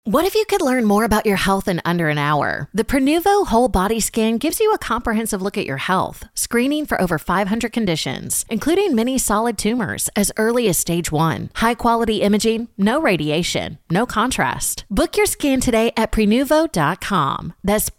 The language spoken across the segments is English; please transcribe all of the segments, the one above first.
What if you could learn more about your health in under an hour? The Prenuvo Whole Body Scan gives you a comprehensive look at your health, screening for over 500 conditions, including many solid tumors as early as stage 1. High-quality imaging, no radiation, no contrast. Book your scan today at Prenuvo.com. That's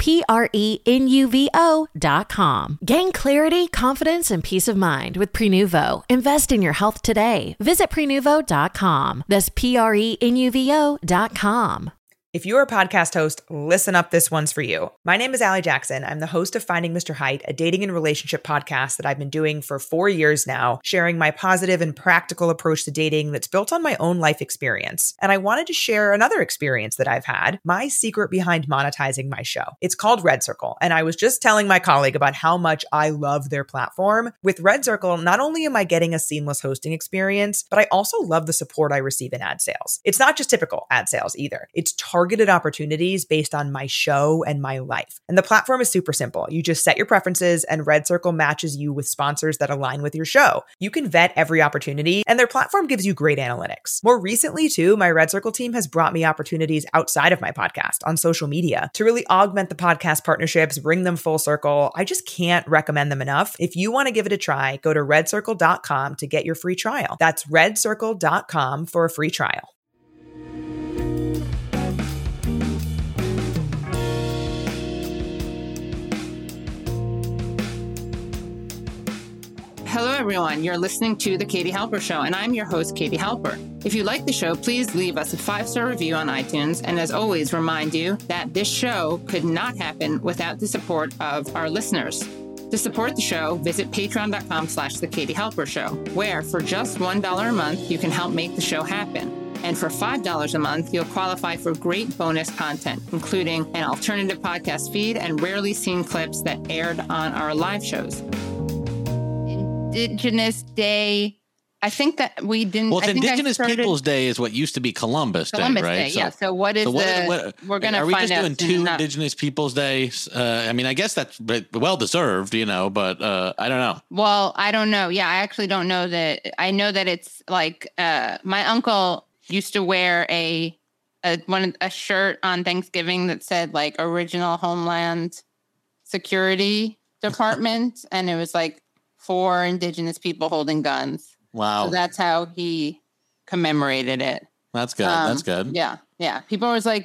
Prenuvo.com. Gain clarity, confidence, and peace of mind with Prenuvo. Invest in your health today. Visit Prenuvo.com. That's Prenuvo.com. If you're a podcast host, listen up, this one's for you. My name is Allie Jackson. I'm the host of Finding Mr. Height, a dating and relationship podcast that I've been doing for 4 years now, sharing my positive and practical approach to dating that's built on my own life experience. And I wanted to share another experience that I've had, my secret behind monetizing my show. It's called Red Circle, and I was just telling my colleague about how much I love their platform. With Red Circle, not only am I getting a seamless hosting experience, but I also love the support I receive in ad sales. It's not just typical ad sales either. It's targeted opportunities based on my show and my life. And the platform is super simple. You just set your preferences and Red Circle matches you with sponsors that align with your show. You can vet every opportunity and their platform gives you great analytics. More recently too, my Red Circle team has brought me opportunities outside of my podcast on social media to really augment the podcast partnerships, bring them full circle. I just can't recommend them enough. If you want to give it a try, go to redcircle.com to get your free trial. That's redcircle.com for a free trial. Hello, everyone. You're listening to The Katie Halper Show, and I'm your host, Katie Halper. If you like the show, please leave us a 5-star review on iTunes. And as always, remind you that this show could not happen without the support of our listeners. To support the show, visit patreon.com/The Katie Halper Show, where for just $1 a month, you can help make the show happen. And for $5 a month, you'll qualify for great bonus content, including an alternative podcast feed and rarely seen clips that aired on our live shows. Indigenous Day. I think that we didn't. Well, Indigenous Peoples Day is what used to to be Columbus Day, right? Yeah. So what is we're going to find out. Are we just doing 2 Indigenous Peoples Days? I mean, I guess that's well deserved, but I don't know. Well, I don't know. Yeah, I actually don't know that. I know that it's like my uncle used to wear a shirt on Thanksgiving that said like Original Homeland Security Department, and it was like 4 Indigenous people holding guns. Wow. So that's how he commemorated it. That's good. That's good. Yeah. Yeah. People was like,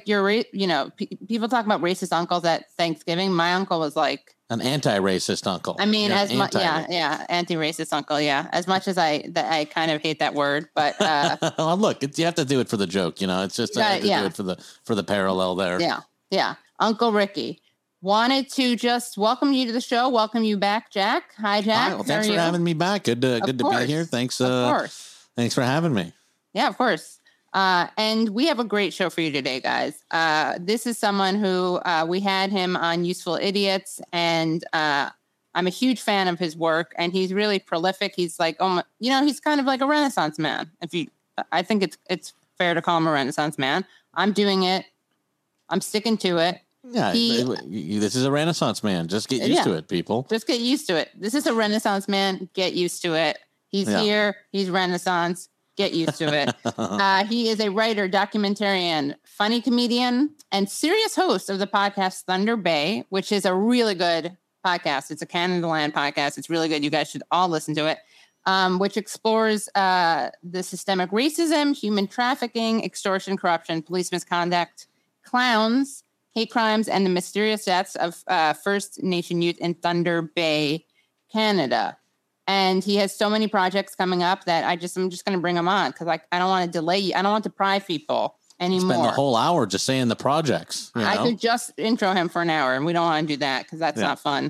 people talk about racist uncles at Thanksgiving. My uncle was like an anti-racist uncle. I mean, anti-racist uncle. Yeah. As much as I kind of hate that word, but well, look, you have to do it for the joke. It's just do it for the parallel there. Yeah. Yeah. Uncle Ricky. Wanted to just welcome you to the show. Welcome you back, Jack. Hi, Jack. Hi, well, thanks for having me back. Good to be here. Thanks. Of course. Thanks for having me. Yeah, of course. And we have a great show for you today, guys. This is someone who we had him on Useful Idiots, and I'm a huge fan of his work. And he's really prolific. He's like, he's kind of like a Renaissance man. I think it's fair to call him a Renaissance man. I'm doing it. I'm sticking to it. Yeah, this is a Renaissance man. Just get used to it, people. Just get used to it. This is a Renaissance man. Get used to it. He's here. He's Renaissance. Get used to it. He is a writer, documentarian, funny comedian, and serious host of the podcast Thunder Bay, which is a really good podcast. It's a Canadaland podcast. It's really good. You guys should all listen to it, which explores the systemic racism, human trafficking, extortion, corruption, police misconduct, clowns, hate crimes, and the mysterious deaths of First Nation youth in Thunder Bay, Canada. And he has so many projects coming up that I'm just going to bring them on because I don't want to delay you. I don't want to deprive people anymore. Spend the whole hour just saying the projects. I could just intro him for an hour, and we don't want to do that because that's not fun.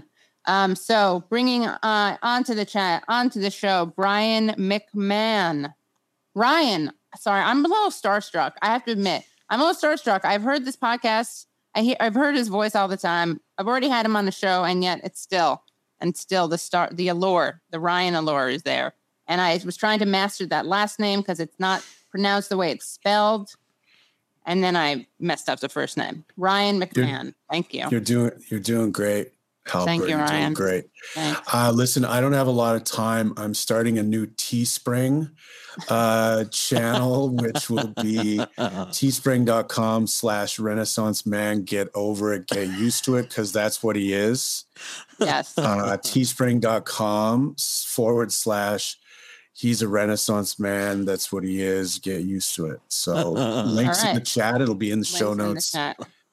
So bringing onto the show, Brian McMahon. Ryan, sorry, I'm a little starstruck. I have to admit, I'm a little starstruck. I've heard this podcast. I've heard his voice all the time. I've already had him on the show, and yet it's still the allure, the Ryan allure is there. And I was trying to master that last name because it's not pronounced the way it's spelled. And then I messed up the first name, Ryan McMahon. Thank you. You're doing great. Thank you, Ryan. Great. Listen, I don't have a lot of time. I'm starting a new Teespring channel, which will be teespring.com/Renaissance Man. Get over it. Get used to it, because that's what he is. Yes. Teespring.com// he's a Renaissance Man. That's what he is. Get used to it. So links in the chat. It'll be in the show notes. Yeah.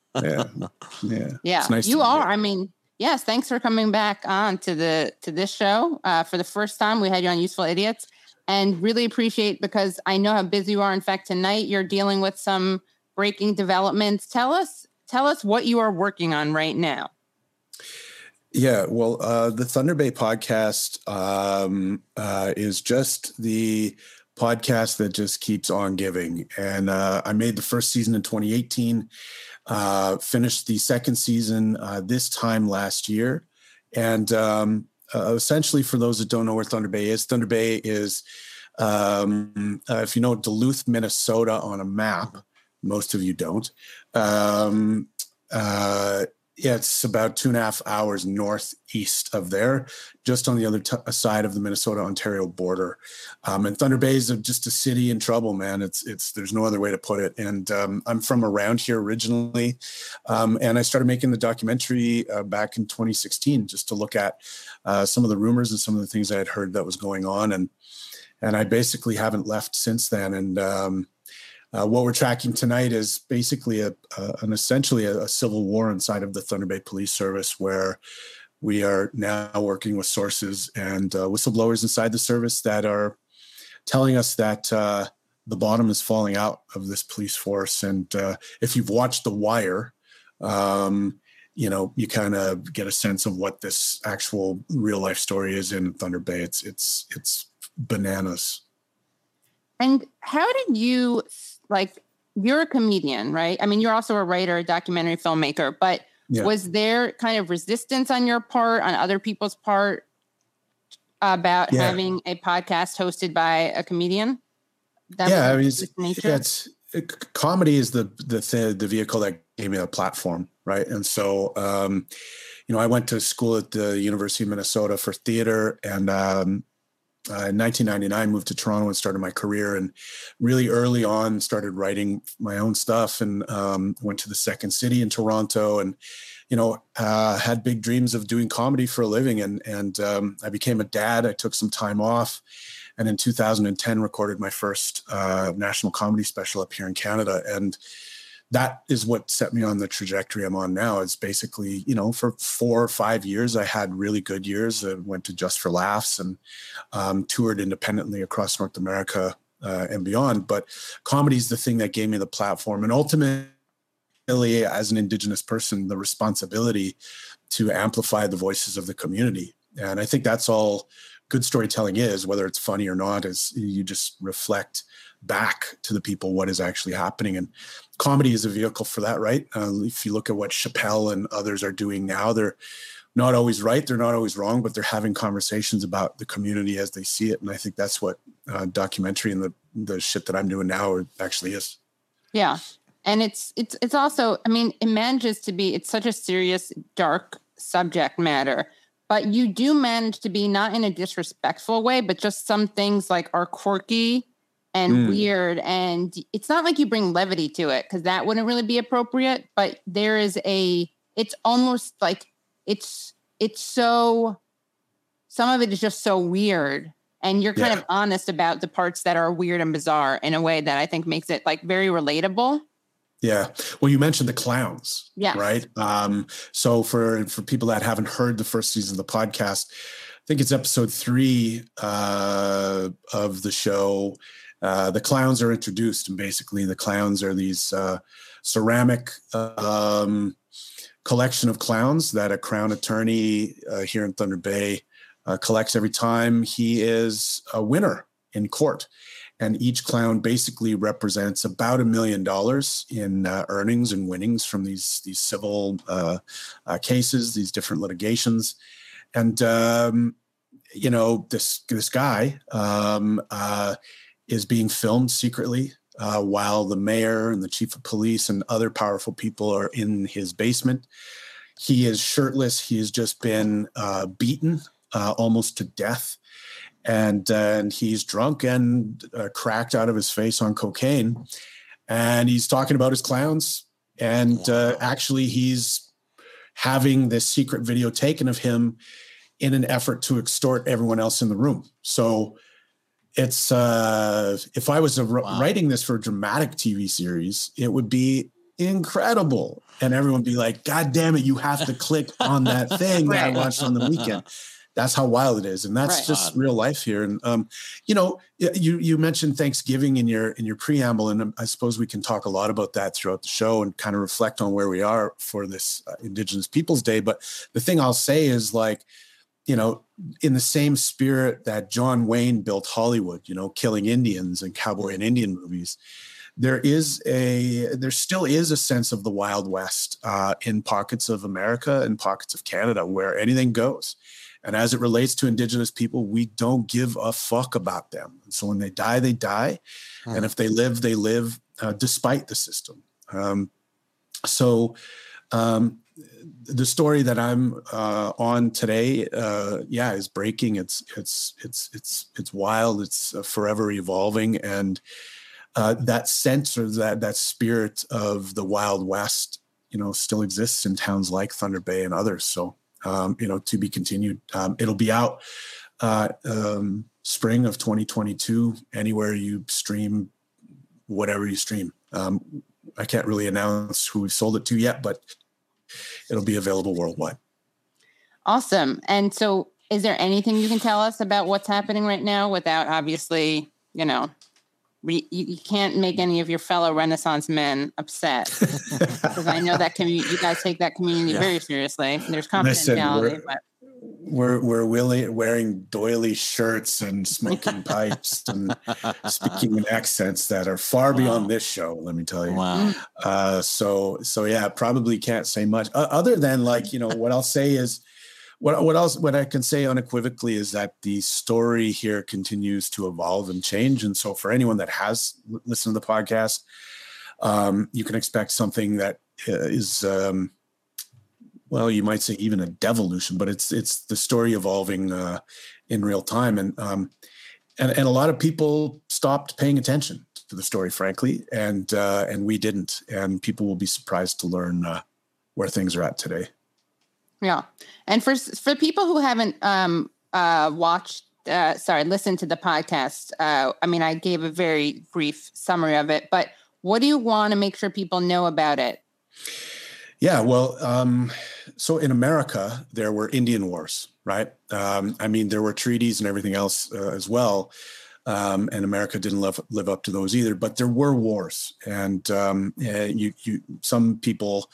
It's nice you are. I mean, yes. Thanks for coming back on to this show for the first time. We had you on Useful Idiots, and really appreciate, because I know how busy you are. In fact, tonight you're dealing with some breaking developments. Tell us what you are working on right now. Yeah, well, the Thunder Bay podcast is just the podcast that just keeps on giving. And I made the first season in 2018, finished the second season this time last year. And essentially, for those that don't know where Thunder Bay is if you know Duluth, Minnesota on a map, most of you don't. It's about 2.5 hours northeast of there, just on the other side of the Minnesota-Ontario border. And Thunder Bay is just a city in trouble, man. There's no other way to put it. And I'm from around here originally. And I started making the documentary back in 2016, just to look at some of the rumors and some of the things I had heard that was going on. And I basically haven't left since then. And what we're tracking tonight is basically essentially a civil war inside of the Thunder Bay Police Service, where we are now working with sources and whistleblowers inside the service that are telling us that the bottom is falling out of this police force. And if you've watched The Wire, you kind of get a sense of what this actual real life story is in Thunder Bay. It's bananas. And how did you, you're a comedian, right? I mean, you're also a writer, a documentary filmmaker, but was there kind of resistance on your part, on other people's part, about having a podcast hosted by a comedian? Comedy is the vehicle that gave me a platform, right? And so, I went to school at the University of Minnesota for theater, and in 1999, moved to Toronto and started my career, and really early on started writing my own stuff, and went to the Second City in Toronto, and had big dreams of doing comedy for a living. And I became a dad. I took some time off, and in 2010 recorded my first national comedy special up here in Canada. And that is what set me on the trajectory I'm on now. It's basically, for 4 or 5 years, I had really good years. I went to Just for Laughs and toured independently across North America and beyond. But comedy is the thing that gave me the platform. And ultimately, as an Indigenous person, the responsibility to amplify the voices of the community. And I think that's all good storytelling is, whether it's funny or not, is you just reflect back to the people what is actually happening. And comedy is a vehicle for that, right? If you look at what Chappelle and others are doing now, they're not always right, they're not always wrong, but they're having conversations about the community as they see it. And I think that's what documentary and the shit that I'm doing now actually is. Yeah. And it's also, I mean, it manages to be, it's such a serious, dark subject matter, but you do manage to be not in a disrespectful way, but just some things are quirky and weird. And it's not like you bring levity to it, because that wouldn't really be appropriate. But there is it's almost like it's so, some of it is just so weird. And you're kind of honest about the parts that are weird and bizarre in a way that I think makes it very relatable. Yeah. Well, you mentioned the clowns, right? So for people that haven't heard the first season of the podcast, I think it's episode 3 of the show. The clowns are introduced, and basically the clowns are these ceramic collection of clowns that a Crown attorney here in Thunder Bay collects every time he is a winner in court. And each clown basically represents about $1 million in earnings and winnings from these civil cases, these different litigations. And, this guy is being filmed secretly while the mayor and the chief of police and other powerful people are in his basement. He is shirtless. He has just been beaten almost to death. And he's drunk and cracked out of his face on cocaine. And he's talking about his clowns. And actually, he's having this secret video taken of him in an effort to extort everyone else in the room. So it's if I was writing this for a dramatic TV series, it would be incredible. And everyone would be like, God damn it, you have to click on that thing that I watched on the weekend. That's how wild it is. And that's just real life here. And, you mentioned Thanksgiving in your preamble, and I suppose we can talk a lot about that throughout the show and kind of reflect on where we are for this Indigenous Peoples Day. But the thing I'll say is, like, in the same spirit that John Wayne built Hollywood, killing Indians and cowboy and Indian movies, there still is a sense of the Wild West in pockets of America and pockets of Canada where anything goes. And as it relates to Indigenous people, we don't give a fuck about them. And so when they die, they die. And if they live, they live despite the system. The story that I'm on today, is breaking. It's wild. It's forever evolving. And that sense or that spirit of the Wild West, still exists in towns like Thunder Bay and others. So, to be continued. It'll be out spring of 2022, anywhere you stream, whatever you stream. I can't really announce who we've sold it to yet, but it'll be available worldwide. Awesome. And so is there anything you can tell us about what's happening right now without obviously, you can't make any of your fellow Renaissance men upset, because I know that you guys take that community very seriously. There's confidentiality. We're wearing doily shirts and smoking pipes and speaking in accents that are far beyond this show, let me tell you. Wow. So yeah, probably can't say much other than, what I'll say is, what I can say unequivocally is that the story here continues to evolve and change. And so for anyone that has listened to the podcast, you can expect something that is, you might say even a devolution, but it's the story evolving in real time. And a lot of people stopped paying attention to the story, frankly, and we didn't. And people will be surprised to learn where things are at today. Yeah. And for people who haven't listened to the podcast, I gave a very brief summary of it, but what do you want to make sure people know about it? Yeah, well, so in America, there were Indian wars, right? There were treaties and everything else as well. And America didn't live up to those either, but there were wars. And some people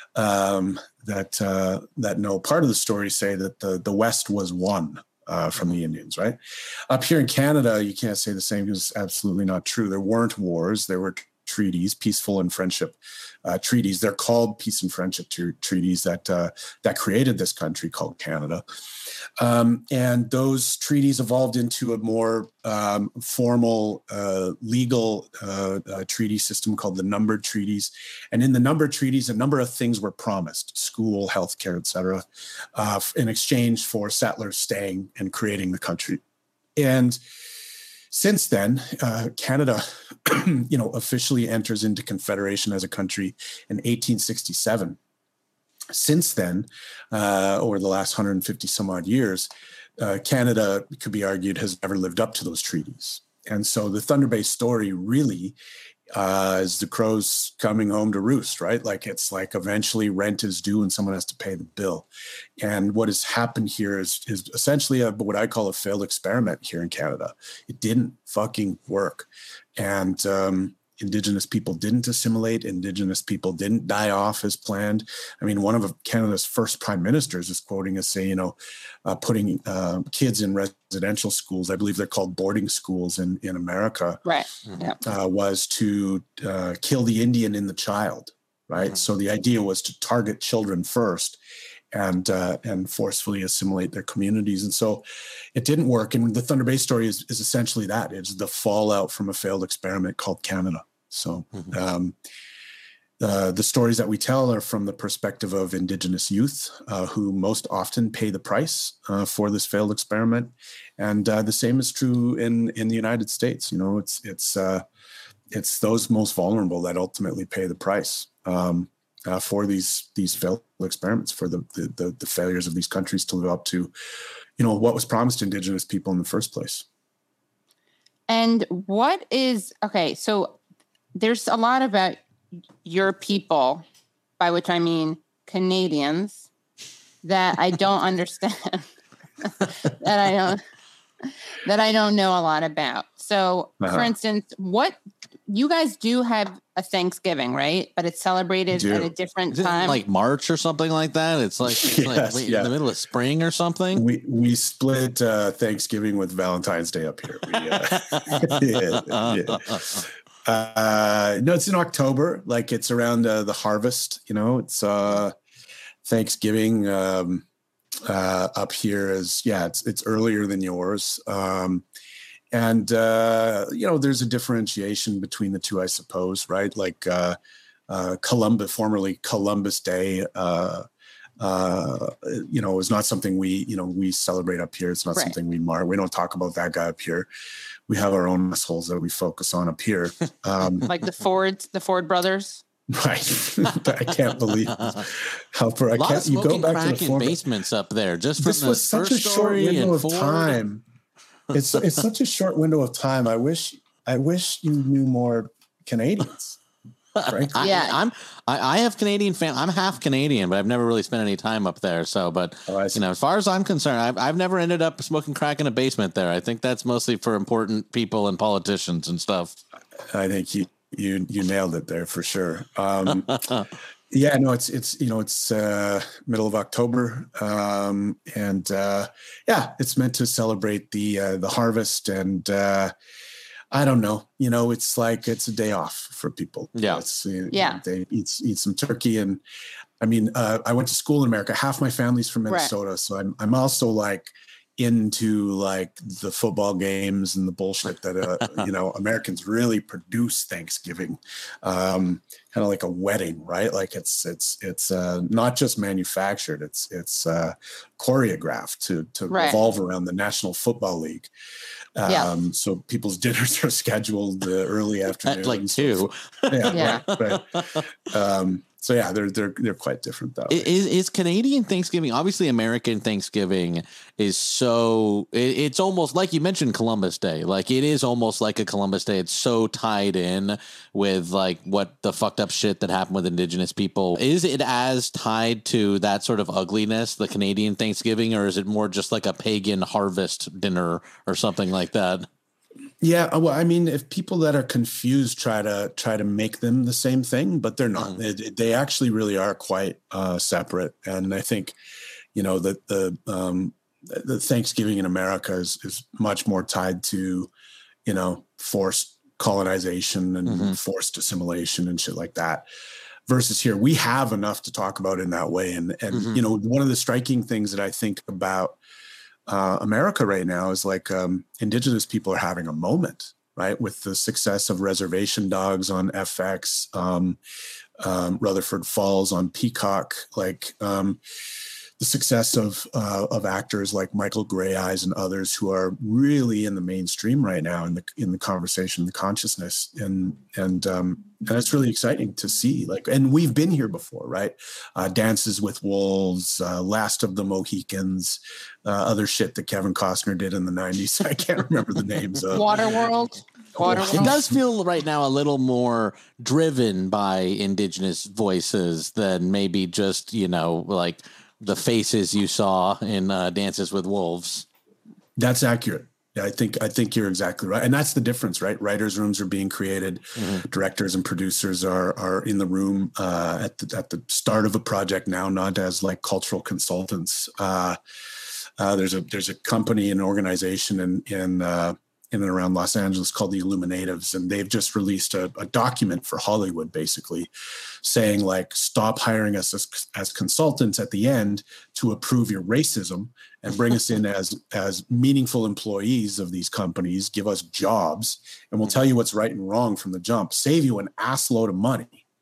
that know part of the story say that the West was won from the Indians, right? Up here in Canada, you can't say the same, because it's absolutely not true. There weren't wars. There were treaties, peaceful and friendship treaties. They're called peace and friendship treaties that created this country called Canada. And those treaties evolved into a more formal legal treaty system called the numbered treaties. And in the numbered treaties, a number of things were promised: school, healthcare, et cetera, in exchange for settlers staying and creating the country. And since then, Canada, officially enters into Confederation as a country in 1867. Since then, over the last 150 some odd years, Canada, could be argued, has never lived up to those treaties. And so the Thunder Bay story really is the crows coming home to roost, right? It's like eventually rent is due and someone has to pay the bill. And what has happened here is essentially what I call a failed experiment here in Canada. It didn't fucking work. And Indigenous people didn't assimilate. Indigenous people didn't die off as planned. One of Canada's first prime ministers is quoting as saying, putting kids in residential schools, I believe they're called boarding schools in America, right? Was to kill the Indian in the child, right? Mm-hmm. So the idea was to target children first and forcefully assimilate their communities. And so it didn't work. And the Thunder Bay story is essentially that. It's the fallout from a failed experiment called Canada. So The stories that we tell are from the perspective of Indigenous youth, who most often pay the price for this failed experiment, and the same is true in the United States. You know, it's those most vulnerable that ultimately pay the price for these failed experiments, for the failures of these countries to live up to, you know, what was promised to Indigenous people in the first place. And what is okay? So there's a lot about your people, by which I mean Canadians, that I don't understand, that I don't know a lot about. So, for instance, what you guys do have a Thanksgiving, right? But it's celebrated at a different time, like March or something like that. It's like, in the middle of spring or something. We split Thanksgiving with Valentine's Day up here. No, it's in October. Like it's around the harvest. You know, it's Thanksgiving up here is it's earlier than yours. And you know, there's a differentiation between the two, I suppose, right? Like formerly Columbus Day, you know, is not something we celebrate up here. It's not something we mark. We don't talk about that guy up here. We have our own assholes that we focus on up here. Like the Ford brothers. Right. I can't believe how far I can't. You go back to the Ford basements up there. Just this was such a short window of time. It's such a short window of time. I wish you knew more Canadians. Frankly. I have Canadian family. I'm half Canadian, but I've never really spent any time up there. So, but you know, as far as I'm concerned, I've never ended up smoking crack in a basement there. I think that's mostly for important people and politicians and stuff. I think you nailed it there for sure. Yeah, no, it's you know, it's middle of October, and it's meant to celebrate the harvest, and I don't know, you know, it's like it's a day off for people. Yeah, they eat some turkey, and I mean, I went to school in America. Half my family's from Minnesota, so I'm also like into like the football games and the bullshit that you know, Americans really produce Thanksgiving, kind of like a wedding, right? Like it's not just manufactured, it's choreographed to revolve around the National Football League. So people's dinners are scheduled early afternoon at like 2. Right. So yeah, they're quite different though. Is Canadian Thanksgiving, obviously American Thanksgiving is so, it's almost like you mentioned Columbus Day. Like it is almost like a Columbus Day. It's so tied in with like what the fucked up shit that happened with Indigenous people. Is it as tied to that sort of ugliness, the Canadian Thanksgiving, or is it more just like a pagan harvest dinner or something like that? Yeah, well, I mean, if people that are confused try to make them the same thing, but they're not. They actually really are quite separate. And I think, you know, that the Thanksgiving in America is much more tied to, you know, forced colonization and forced assimilation and shit like that. Versus here, we have enough to talk about in that way. And you know, one of the striking things that I think about America right now is like Indigenous people are having a moment, right? With the success of Reservation Dogs on FX, Rutherford Falls on Peacock, like the success of actors like Michael Grey Eyes and others who are really in the mainstream right now in the conversation, the consciousness, and it's really exciting to see. Like, and we've been here before, right? Dances with Wolves, Last of the Mohicans, other shit that Kevin Costner did in the 90s. I can't remember the names of. Waterworld. It does feel right now a little more driven by Indigenous voices than maybe just, you know, like the faces you saw in Dances with Wolves. That's accurate. Yeah, I think you're exactly right. And that's the difference, right? Writers' rooms are being created. Directors and producers are in the room at the start of a project now, not as like cultural consultants. There's a company, an organization in and around Los Angeles called the Illuminatives, and they've just released a document for Hollywood, basically saying like, stop hiring us as consultants at the end to approve your racism and bring us in as meaningful employees of these companies, give us jobs, and we'll tell you what's right and wrong from the jump, save you an ass load of money.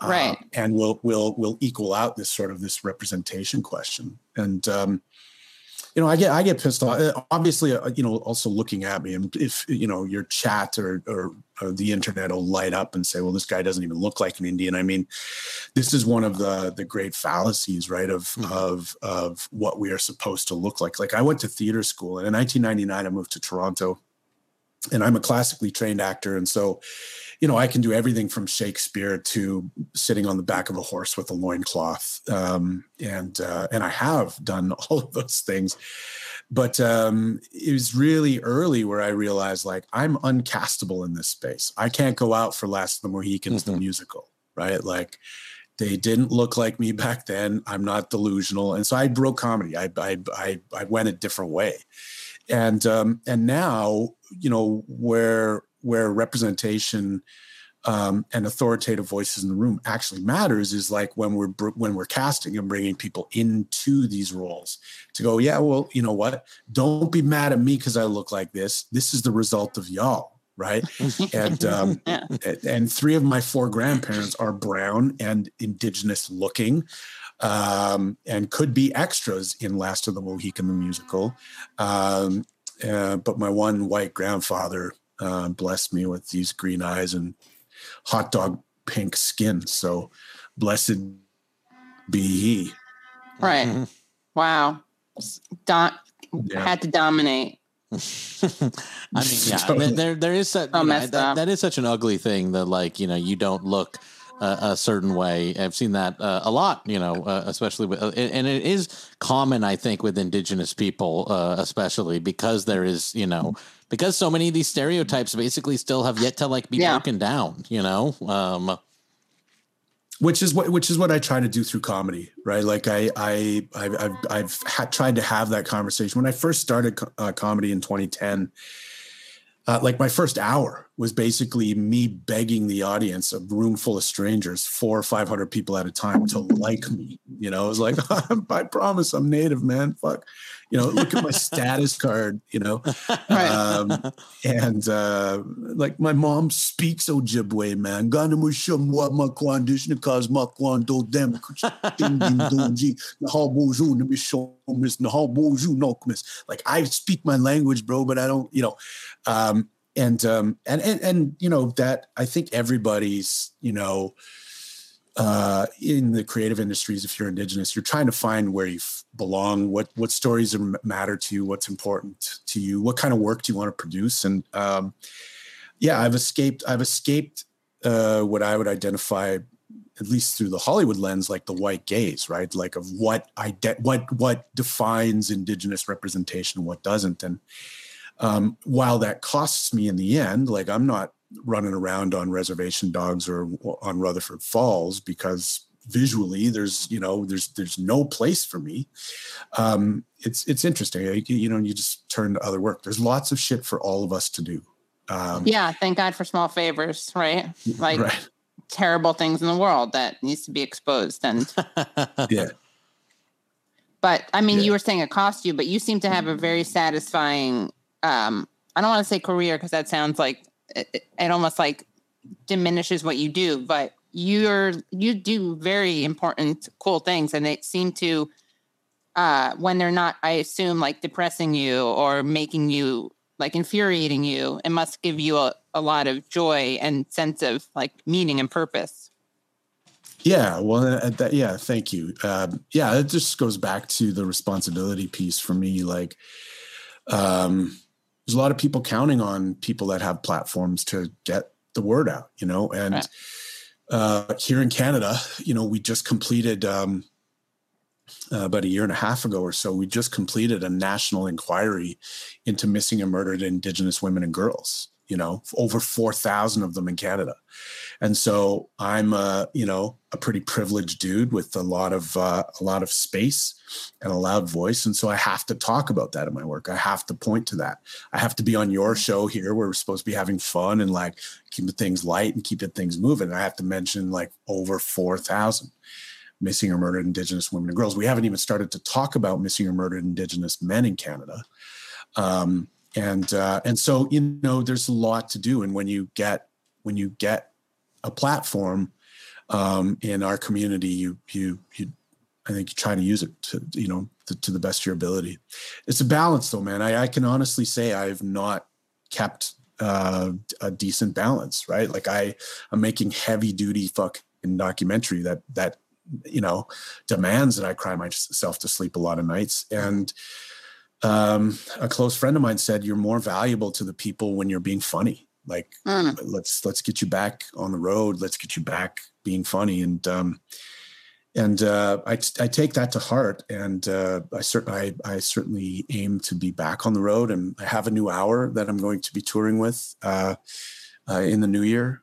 Right. And will equal out this representation question. And, I get pissed off. Obviously, also looking at me, and if your chat or the internet will light up and say, "Well, this guy doesn't even look like an Indian." I mean, this is one of the great fallacies, right? Of what we are supposed to look like. Like I went to theater school, and in 1999, I moved to Toronto, and I'm a classically trained actor, and so, I can do everything from Shakespeare to sitting on the back of a horse with a loincloth. And I have done all of those things. But it was really early where I realized, like, I'm uncastable in this space. I can't go out for Last of the Mohicans, the musical, right? Like, they didn't look like me back then. I'm not delusional. And so I broke comedy. I went a different way. And now, where representation and authoritative voices in the room actually matters is like when we're casting and bringing people into these roles to go, yeah, well, you know what? Don't be mad at me because I look like this. This is the result of y'all, right? And and 3 of my 4 grandparents are brown and Indigenous looking, and could be extras in Last of the Mohican the musical. But my one white grandfather blessed me with these green eyes and hot dog pink skin. So blessed be he. Right. Wow. Had to dominate. I mean, there is that is such an ugly thing that, like, you don't look a certain way. I've seen that a lot, especially with, and it is common, I think, with Indigenous people, especially because there is, because so many of these stereotypes basically still have yet to be broken down, which is what I try to do through comedy, right? Like I've tried to have that conversation. When I first started comedy in 2010, like my first hour was basically me begging the audience, a room full of strangers, 400 or 500 people at a time, to like me. It was like, I promise I'm Native, man. Fuck, look at my status card, Right. And like my mom speaks Ojibwe, man. Like, I speak my language, bro, but I don't, and that I think everybody's, in the creative industries, if you're Indigenous, you're trying to find where you belong, what stories matter to you, what's important to you, what kind of work do you want to produce. And I've escaped what I would identify, at least through the Hollywood lens, like the white gaze, right? Like of what defines Indigenous representation and what doesn't. And while that costs me in the end, like I'm not running around on Reservation Dogs or on Rutherford Falls because visually there's no place for me. It's interesting. You just turn to other work. There's lots of shit for all of us to do. Thank God for small favors, right? Like right. Terrible things in the world that needs to be exposed. And yeah. But I mean, you were saying it cost you, but you seem to have a very satisfying, I don't want to say career because that sounds like it almost like diminishes what you do, but you do very important, cool things. And they seem to, when they're not, I assume, like depressing you or making you like infuriating you, it must give you a lot of joy and sense of like meaning and purpose. Yeah. Well, thank you. It just goes back to the responsibility piece for me. Like, there's a lot of people counting on people that have platforms to get the word out, and right. Here in Canada, we just completed about a year and a half ago or so, we just completed a national inquiry into missing and murdered Indigenous women and girls, over 4,000 of them in Canada. And so I'm a pretty privileged dude with a lot of space and a loud voice. And so I have to talk about that in my work. I have to point to that. I have to be on your show here where we're supposed to be having fun and like keeping things light and keeping things moving. And I have to mention like over 4,000 missing or murdered Indigenous women and girls. We haven't even started to talk about missing or murdered Indigenous men in Canada. And so, there's a lot to do. And when you get a platform, in our community, you I think you try to use it to, to the best of your ability. It's a balance though, man. I can honestly say I've not kept a decent balance, right? Like I'm making heavy duty fucking documentary that demands that I cry myself to sleep a lot of nights. And a close friend of mine said, you're more valuable to the people when you're being funny. Like, let's get you back on the road. Let's get you back being funny. And I take that to heart, and I certainly aim to be back on the road. And I have a new hour that I'm going to be touring with in the new year.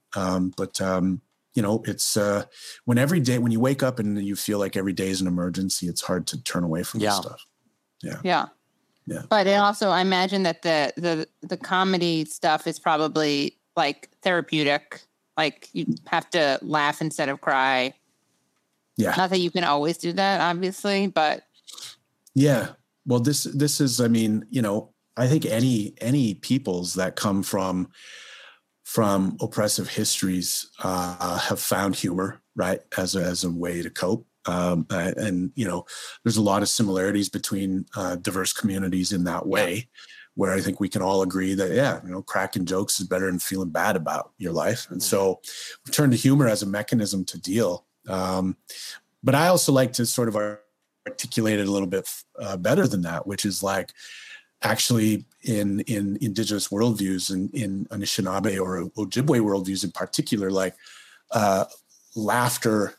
It's when you wake up and you feel like every day is an emergency, it's hard to turn away from this stuff. Yeah. But it also, I imagine that the comedy stuff is probably like therapeutic. Like you have to laugh instead of cry. Yeah. Not that you can always do that, obviously, but. Yeah. Well, this is, I think any peoples that come from oppressive histories have found humor, right, as a way to cope. And there's a lot of similarities between diverse communities in that way, where I think we can all agree that, cracking jokes is better than feeling bad about your life. And so we turn to humor as a mechanism to deal. But I also like to sort of articulate it a little bit better than that, which is like actually in indigenous worldviews and in Anishinaabe or Ojibwe worldviews in particular, like laughter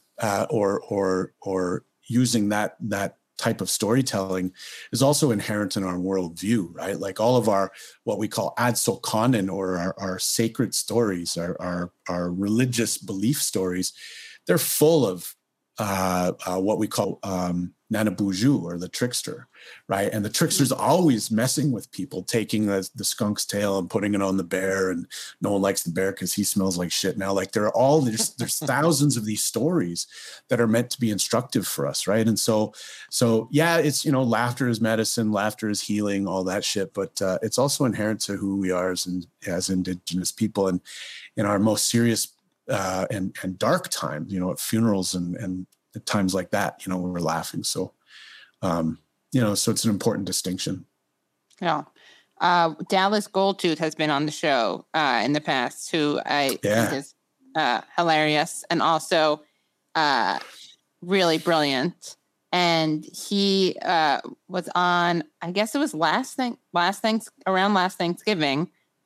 or using that type of storytelling is also inherent in our worldview, right? Like all of our, what we call adsokanen, or our sacred stories, our religious belief stories, they're full of what we call Nanabuju, or the trickster, right? And the trickster's always messing with people, taking the skunk's tail and putting it on the bear, and no one likes the bear because he smells like shit now. Like there's thousands of these stories that are meant to be instructive for us, right? And so yeah, it's, laughter is medicine, laughter is healing, all that shit, but it's also inherent to who we are as Indigenous people. And in our most serious and dark times, at funerals and at times like that, when we're laughing. So, so it's an important distinction. Yeah. Dallas Goldtooth has been on the show in the past, who I think is hilarious and also really brilliant. And he was on, I guess it was around last Thanksgiving,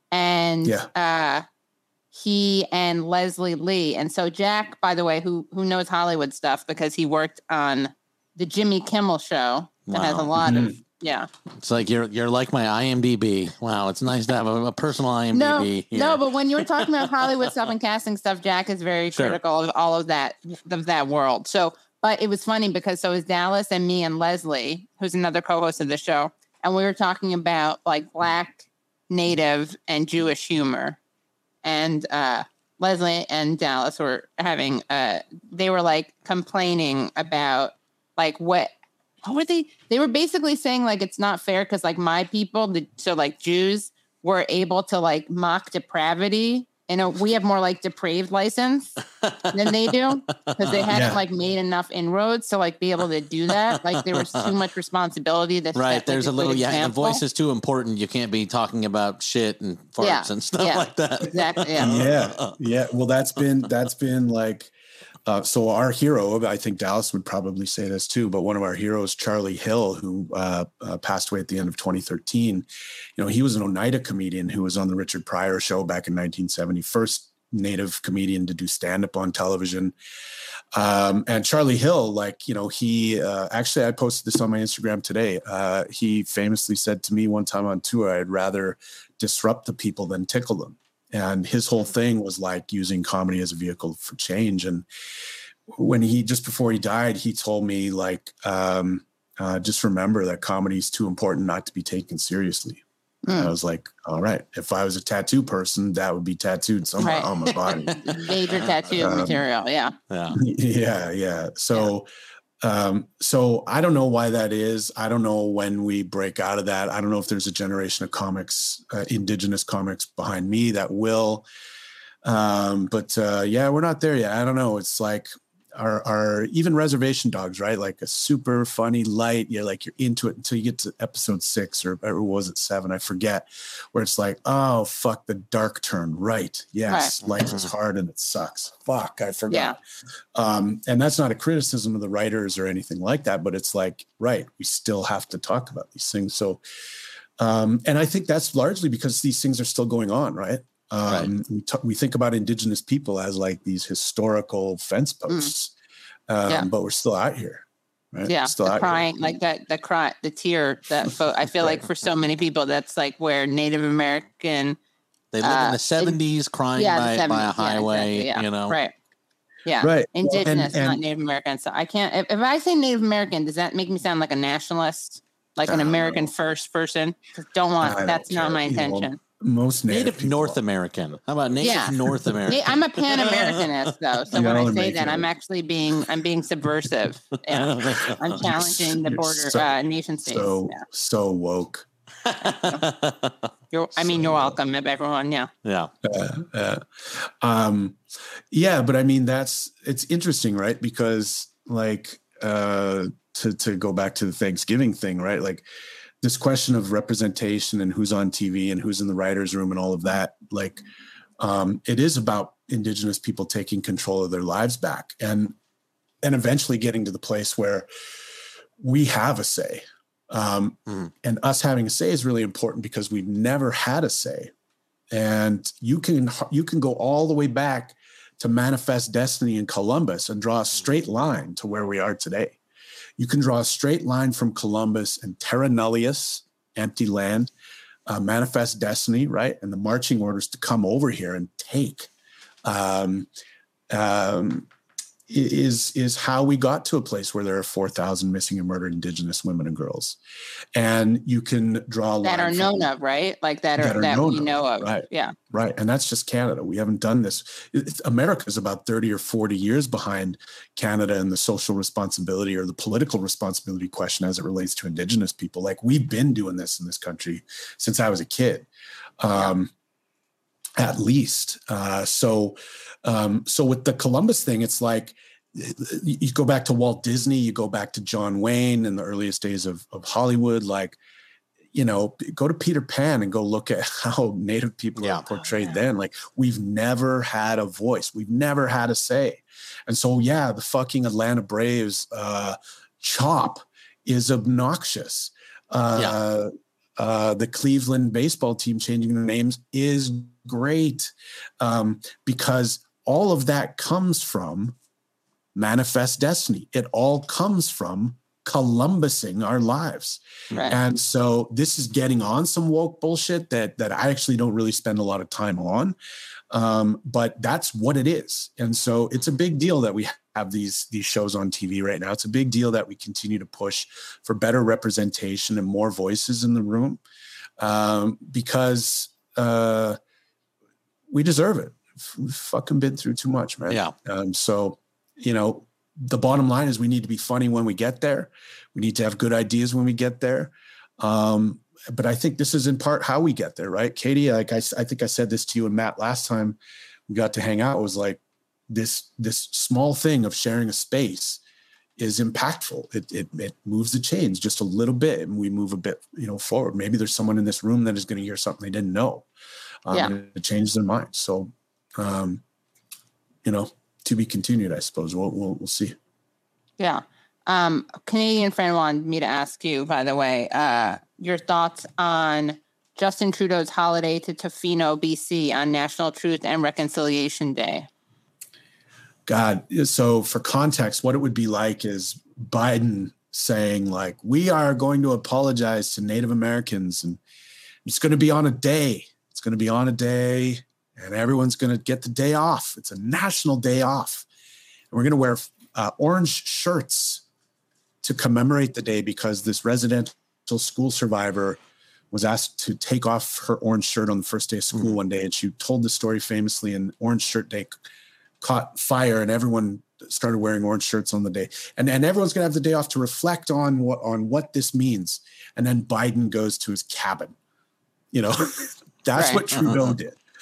and he and Leslie Lee. And so Jack, by the way, who knows Hollywood stuff because he worked on the Jimmy Kimmel show that has a lot of, It's like you're like my IMDb. Wow, it's nice to have a personal IMDb. No, but when you're talking about Hollywood stuff and casting stuff, Jack is very critical of all of that world. So, but it was funny because so is Dallas and me and Leslie, who's another co-host of the show, and we were talking about like Black, Native, and Jewish humor. And Leslie and Dallas were having, they were like complaining about like what were they? They were basically saying like it's not fair because like my people, so like Jews, were able to like mock depravity. We have more like depraved license than they do because they hadn't like made enough inroads to like be able to do that. Like there was too much responsibility. Right. There's a little, the voice is too important. You can't be talking about shit and farts and stuff like that. Exactly. Yeah. Well, that's been like, so our hero, I think Dallas would probably say this too, but one of our heroes, Charlie Hill, who passed away at the end of 2013, he was an Oneida comedian who was on the Richard Pryor show back in 1970, first Native comedian to do stand-up on television. And Charlie Hill, he actually, I posted this on my Instagram today. He famously said to me one time on tour, I'd rather disrupt the people than tickle them. And his whole thing was like using comedy as a vehicle for change. And when just before he died, he told me like, just remember that comedy is too important not to be taken seriously. I was like, all right, if I was a tattoo person, that would be tattooed somewhere on my body. Major tattoo material. Yeah. Yeah. So I don't know why that is. I don't know when we break out of that. I don't know if there's a generation of comics, Indigenous comics behind me that will. Yeah, we're not there yet. I don't know. It's like our even Reservation Dogs, right? Like a super funny, light. You're into it until you get to episode 6 or was it 7? I forget. Where it's like, oh fuck, the dark turn. Right? Yes, right. Life is hard and it sucks. Fuck, I forgot. Yeah. And that's not a criticism of the writers or anything like that, but it's like, right, we still have to talk about these things. So, and I think that's largely because these things are still going on, right? Right. We think about Indigenous people as like these historical fence posts, but we're still out here, right? Yeah, still out crying here. Like the tear. I feel like for so many people, that's like where Native American. They live in the 70s, crying by a highway. Exactly, you know, right? Yeah, right. Indigenous, not Native American. So I can't. If I say Native American, does that make me sound like a nationalist, like an American first person? Don't want. That's not my intention. Most Native North American. How about Native North American? I'm a Pan-Americanist though, so when I say that, I'm actually being subversive. Yeah. I'm challenging the border nation states. So woke. You're welcome, everyone. Yeah. Yeah. But I mean, it's interesting, right? Because like to go back to the Thanksgiving thing, right? Like, this question of representation and who's on TV and who's in the writer's room and all of that, like, it is about Indigenous people taking control of their lives back and eventually getting to the place where we have a say. And us having a say is really important because we've never had a say. And you can go all the way back to Manifest Destiny in Columbus and draw a straight line to where we are today. You can draw a straight line from Columbus and Terra Nullius, empty land, Manifest Destiny, right? And the marching orders to come over here and take is how we got to a place where there are 4,000 missing and murdered Indigenous women and girls. And you can draw a line that are known of, right? Like that we know of. Right. Yeah. Right. And that's just Canada. We haven't done this. America is about 30 or 40 years behind Canada in the social responsibility or the political responsibility question as it relates to Indigenous people. Like, we've been doing this in this country since I was a kid. At least. So with the Columbus thing, it's like you go back to Walt Disney, you go back to John Wayne in the earliest days of Hollywood, like, go to Peter Pan and go look at how Native people are portrayed then. Like, we've never had a voice. We've never had a say. And so, the fucking Atlanta Braves chop is obnoxious. The Cleveland baseball team changing their names is great because all of that comes from Manifest Destiny. It all comes from Columbusing our lives. Right. And so this is getting on some woke bullshit that I actually don't really spend a lot of time on. But that's what it is. And so it's a big deal that we have these shows on TV right now. It's a big deal that we continue to push for better representation and more voices in the room because we deserve it. We've fucking been through too much, man. Yeah. So, the bottom line is we need to be funny when we get there. We need to have good ideas when we get there. But I think this is in part how we get there, right? Katie, like I think I said this to you and Matt last time we got to hang out, was like this small thing of sharing a space is impactful. It moves the chains just a little bit and we move a bit, forward. Maybe there's someone in this room that is going to hear something they didn't know. And it changes their mind. So, to be continued, I suppose. We'll see. Yeah. Canadian friend wanted me to ask you, by the way, your thoughts on Justin Trudeau's holiday to Tofino, BC on National Truth and Reconciliation Day. God. So for context, what it would be like is Biden saying like, we are going to apologize to Native Americans and it's going to be on a day. It's going to be on a day and everyone's going to get the day off. It's a national day off. And we're going to wear orange shirts to commemorate the day because this residential school survivor was asked to take off her orange shirt on the first day of school one day. And she told the story famously, and Orange Shirt Day caught fire and everyone started wearing orange shirts on the day. And everyone's going to have the day off to reflect on what this means. And then Biden goes to his cabin. That's what Trudeau did.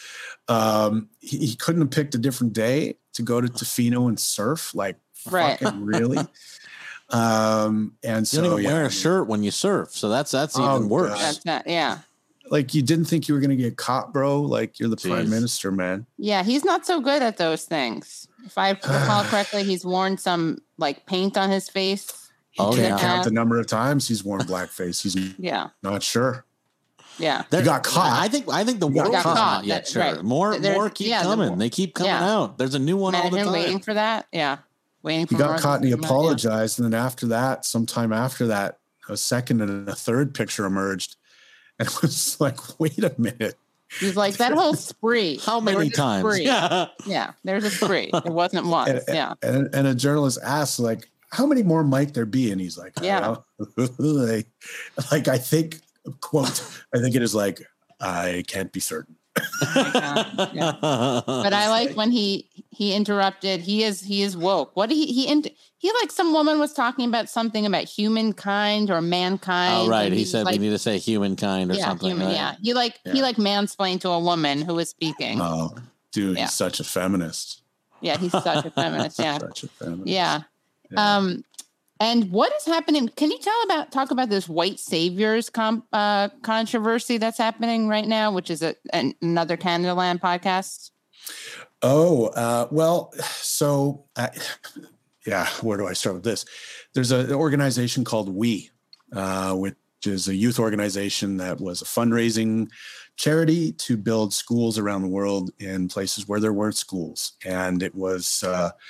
He couldn't have picked a different day to go to Tofino and surf. Like, fucking really? And so you don't even wear a shirt when you surf, so that's even worse. That's not, yeah. Like, you didn't think you were going to get caught, bro? Like, you're the prime minister, man. Yeah, he's not so good at those things. If I recall correctly, he's worn some like paint on his face. He can't count the number of times he's worn blackface. He's not sure. Yeah, he got caught. I think the world is not yet sure. Right. More keep coming. They keep coming out. There's a new one all the time. Waiting for that. Yeah, waiting for. He got caught and he apologized, and then after that, sometime after that, a second and a third picture emerged, and it was like, wait a minute. He's like, that whole spree. How many times? Yeah, there's a spree. It wasn't once. And a journalist asked, like, how many more might there be? And he's like, like, I think, quote, I think it is like, I can't be certain. But I like when he interrupted. He is woke. What he like, some woman was talking about something about humankind or mankind. Oh, right. He said we need to say humankind or something. Human, right? He mansplained to a woman who was speaking. Oh, dude, he's such a feminist. Yeah, he's such a feminist. Yeah, such a feminist. Yeah. And what is happening? Can you talk about this white saviors controversy that's happening right now, which is another Canadaland podcast? Oh, well, so where do I start with this? There's an organization called WE, which is a youth organization that was a fundraising charity to build schools around the world in places where there weren't schools. And it was,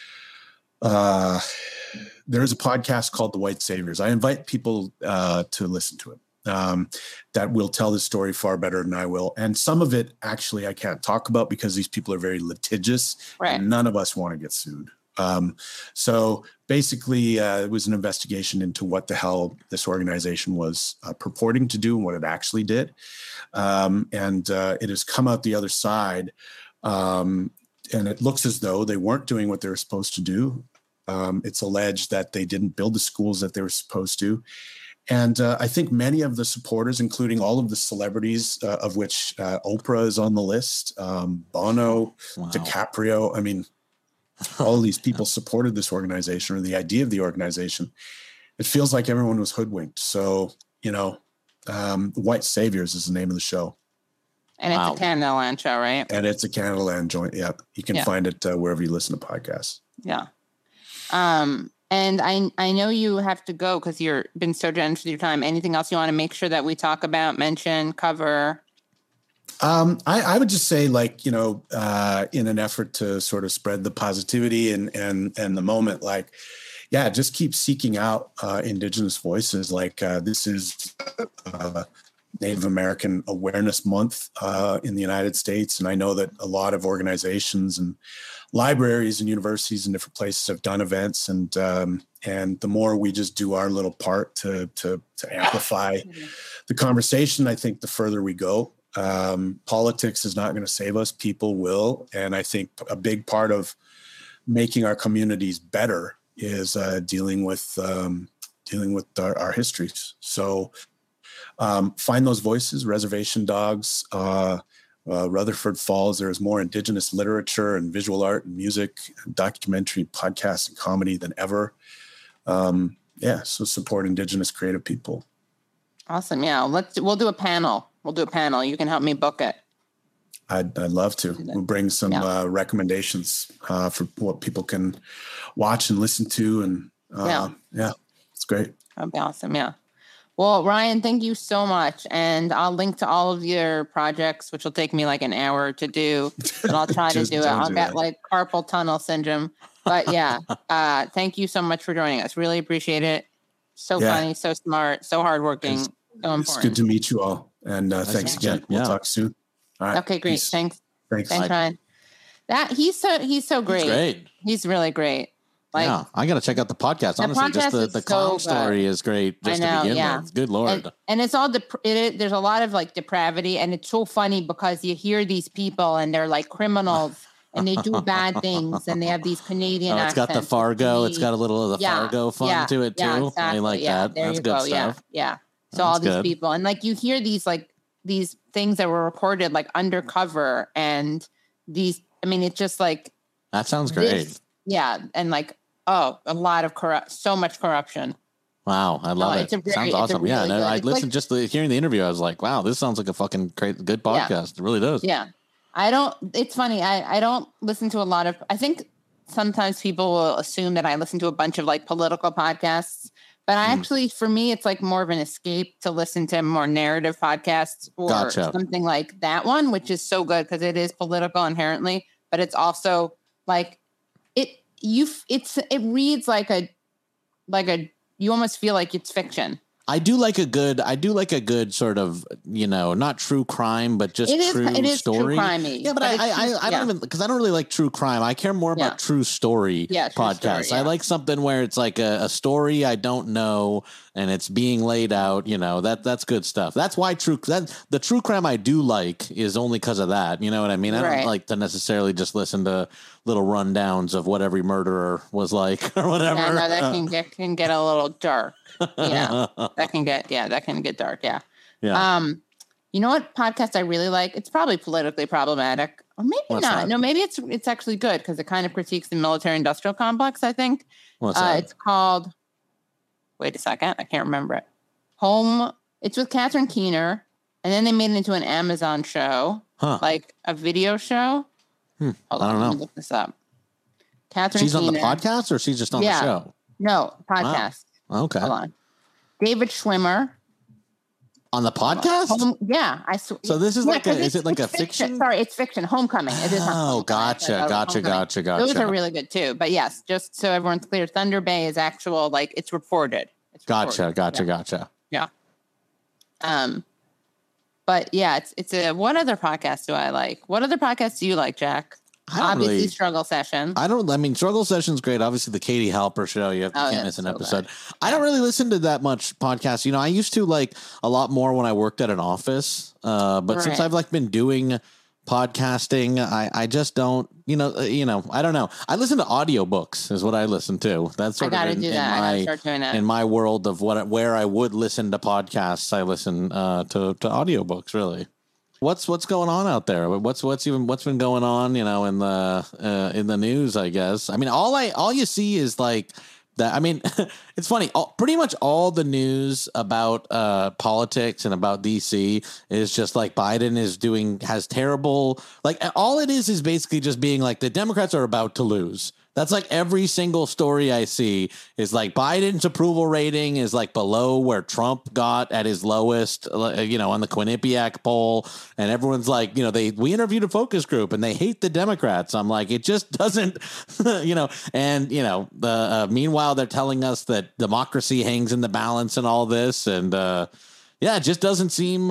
there's a podcast called The White Saviors. I invite people to listen to it. That will tell the story far better than I will. And some of it, actually, I can't talk about because these people are very litigious. Right. And none of us want to get sued. So basically, it was an investigation into what the hell this organization was purporting to do and what it actually did. And it has come out the other side. And it looks as though they weren't doing what they were supposed to do. It's alleged that they didn't build the schools that they were supposed to. And I think many of the supporters, including all of the celebrities, of which Oprah is on the list, Bono, DiCaprio, I mean, all of these people supported this organization or the idea of the organization. It feels like everyone was hoodwinked. So, White Saviors is the name of the show. And it's a Canadaland show, right? And it's a Canadaland joint. Yeah. You can find it wherever you listen to podcasts. Yeah. And I know you have to go because you've been so generous with your time. Anything else you want to make sure that we talk about, mention, cover? I would just say, like, in an effort to sort of spread the positivity and the moment, like, just keep seeking out Indigenous voices. Like, this is Native American Awareness Month in the United States. And I know that a lot of organizations and libraries and universities in different places have done events. And the more we just do our little part to amplify the conversation, I think the further we go. Politics is not going to save us. People will. And I think a big part of making our communities better is dealing with our histories. So find those voices. Reservation Dogs, Rutherford Falls. There is more Indigenous literature and visual art and music, and documentary, podcast, and comedy than ever. So support Indigenous creative people. Awesome. Yeah, we'll do a panel. You can help me book it. I'd love to. We'll bring some recommendations for what people can watch and listen to. And it's great. That'd be awesome. Yeah. Well, Ryan, thank you so much. And I'll link to all of your projects, which will take me like an hour to do, but I'll try to do it. I'll get like carpal tunnel syndrome. But thank you so much for joining us. Really appreciate it. So funny, so smart, so hardworking, so important. It's good to meet you all. And thanks again. We'll talk soon. All right. Okay, great. Peace. Thanks, Ryan. He's so great. He's great. He's really great. Like, I got to check out the podcast. Honestly, just the clown story is great. Just to begin with. Good Lord. And it's all there's a lot of like depravity, and it's so funny because you hear these people and they're like criminals and they do bad things and they have these Canadian accents. It's got the Fargo. It's got a little of the Fargo fun to it too. Yeah, exactly. I like that. There That's you good go. stuff. Yeah. So all these people, and like you hear these things that were recorded like undercover, and it's just like. That sounds great. And like, a lot of so much corruption. Wow, I love it. Sounds awesome. Really I listened just hearing the interview. I was like, wow, this sounds like a fucking good podcast. Yeah. It really does. Yeah. It's funny. I don't listen to a lot of, I think sometimes people will assume that I listen to a bunch of like political podcasts, but I actually, for me, it's like more of an escape to listen to more narrative podcasts or something like that one, which is so good because it is political inherently, but it's also like it reads like a you almost feel like it's fiction. I do like a good sort of, not true crime, but just true story. True crimey. Yeah, but I don't even, because I don't really like true crime. I care more about true story podcasts. I like something where it's like a story I don't know and it's being laid out. That's good stuff. That's why the true crime I do like is only because of that. You know what I mean? I don't like to necessarily just listen to little rundowns of what every murderer was like or whatever. Yeah, no, that can get a little dark. That can get dark. Yeah. You know what podcast I really like? It's probably politically problematic, or maybe not. That? No, maybe it's actually good because it kind of critiques the military-industrial complex. I think. What's that? It's called. Wait a second, I can't remember it. It's with Catherine Keener, and then they made it into an Amazon show, like a video show. I don't know. Look this up. Catherine. She's Keener. On the podcast, or she's just on the show. No, podcast. Wow. Okay. Hold on. David Schwimmer. On the podcast? Yeah. So this is is it like a fiction? Sorry, it's fiction. Homecoming. It is. Gotcha. Those are really good too. But yes, just so everyone's clear, Thunder Bay is actual, like it's reported. Gotcha. Yeah. But yeah, it's what other podcast do I like? What other podcasts do you like, Jack? Obviously, Struggle Session. Struggle Session's great. Obviously, the Katie Halper show. You can't miss an episode. Good. I don't really listen to that much podcasts. I used to like a lot more when I worked at an office. But since I've been doing podcasting, I just don't, I don't know. I listen to audiobooks is what I listen to. That's sort of in my world of where I would listen to podcasts. I listen to audiobooks, really. What's going on out there? What's been going on, in the news, I guess. I mean, all you see is like that. I mean, it's funny. Pretty much all the news about politics and about DC is just like Biden has terrible, like all it is basically just being like the Democrats are about to lose. That's like every single story I see is like Biden's approval rating is like below where Trump got at his lowest, on the Quinnipiac poll. And everyone's like, we interviewed a focus group and they hate the Democrats. I'm like, it just doesn't, meanwhile, they're telling us that democracy hangs in the balance and all this. And, it just doesn't seem,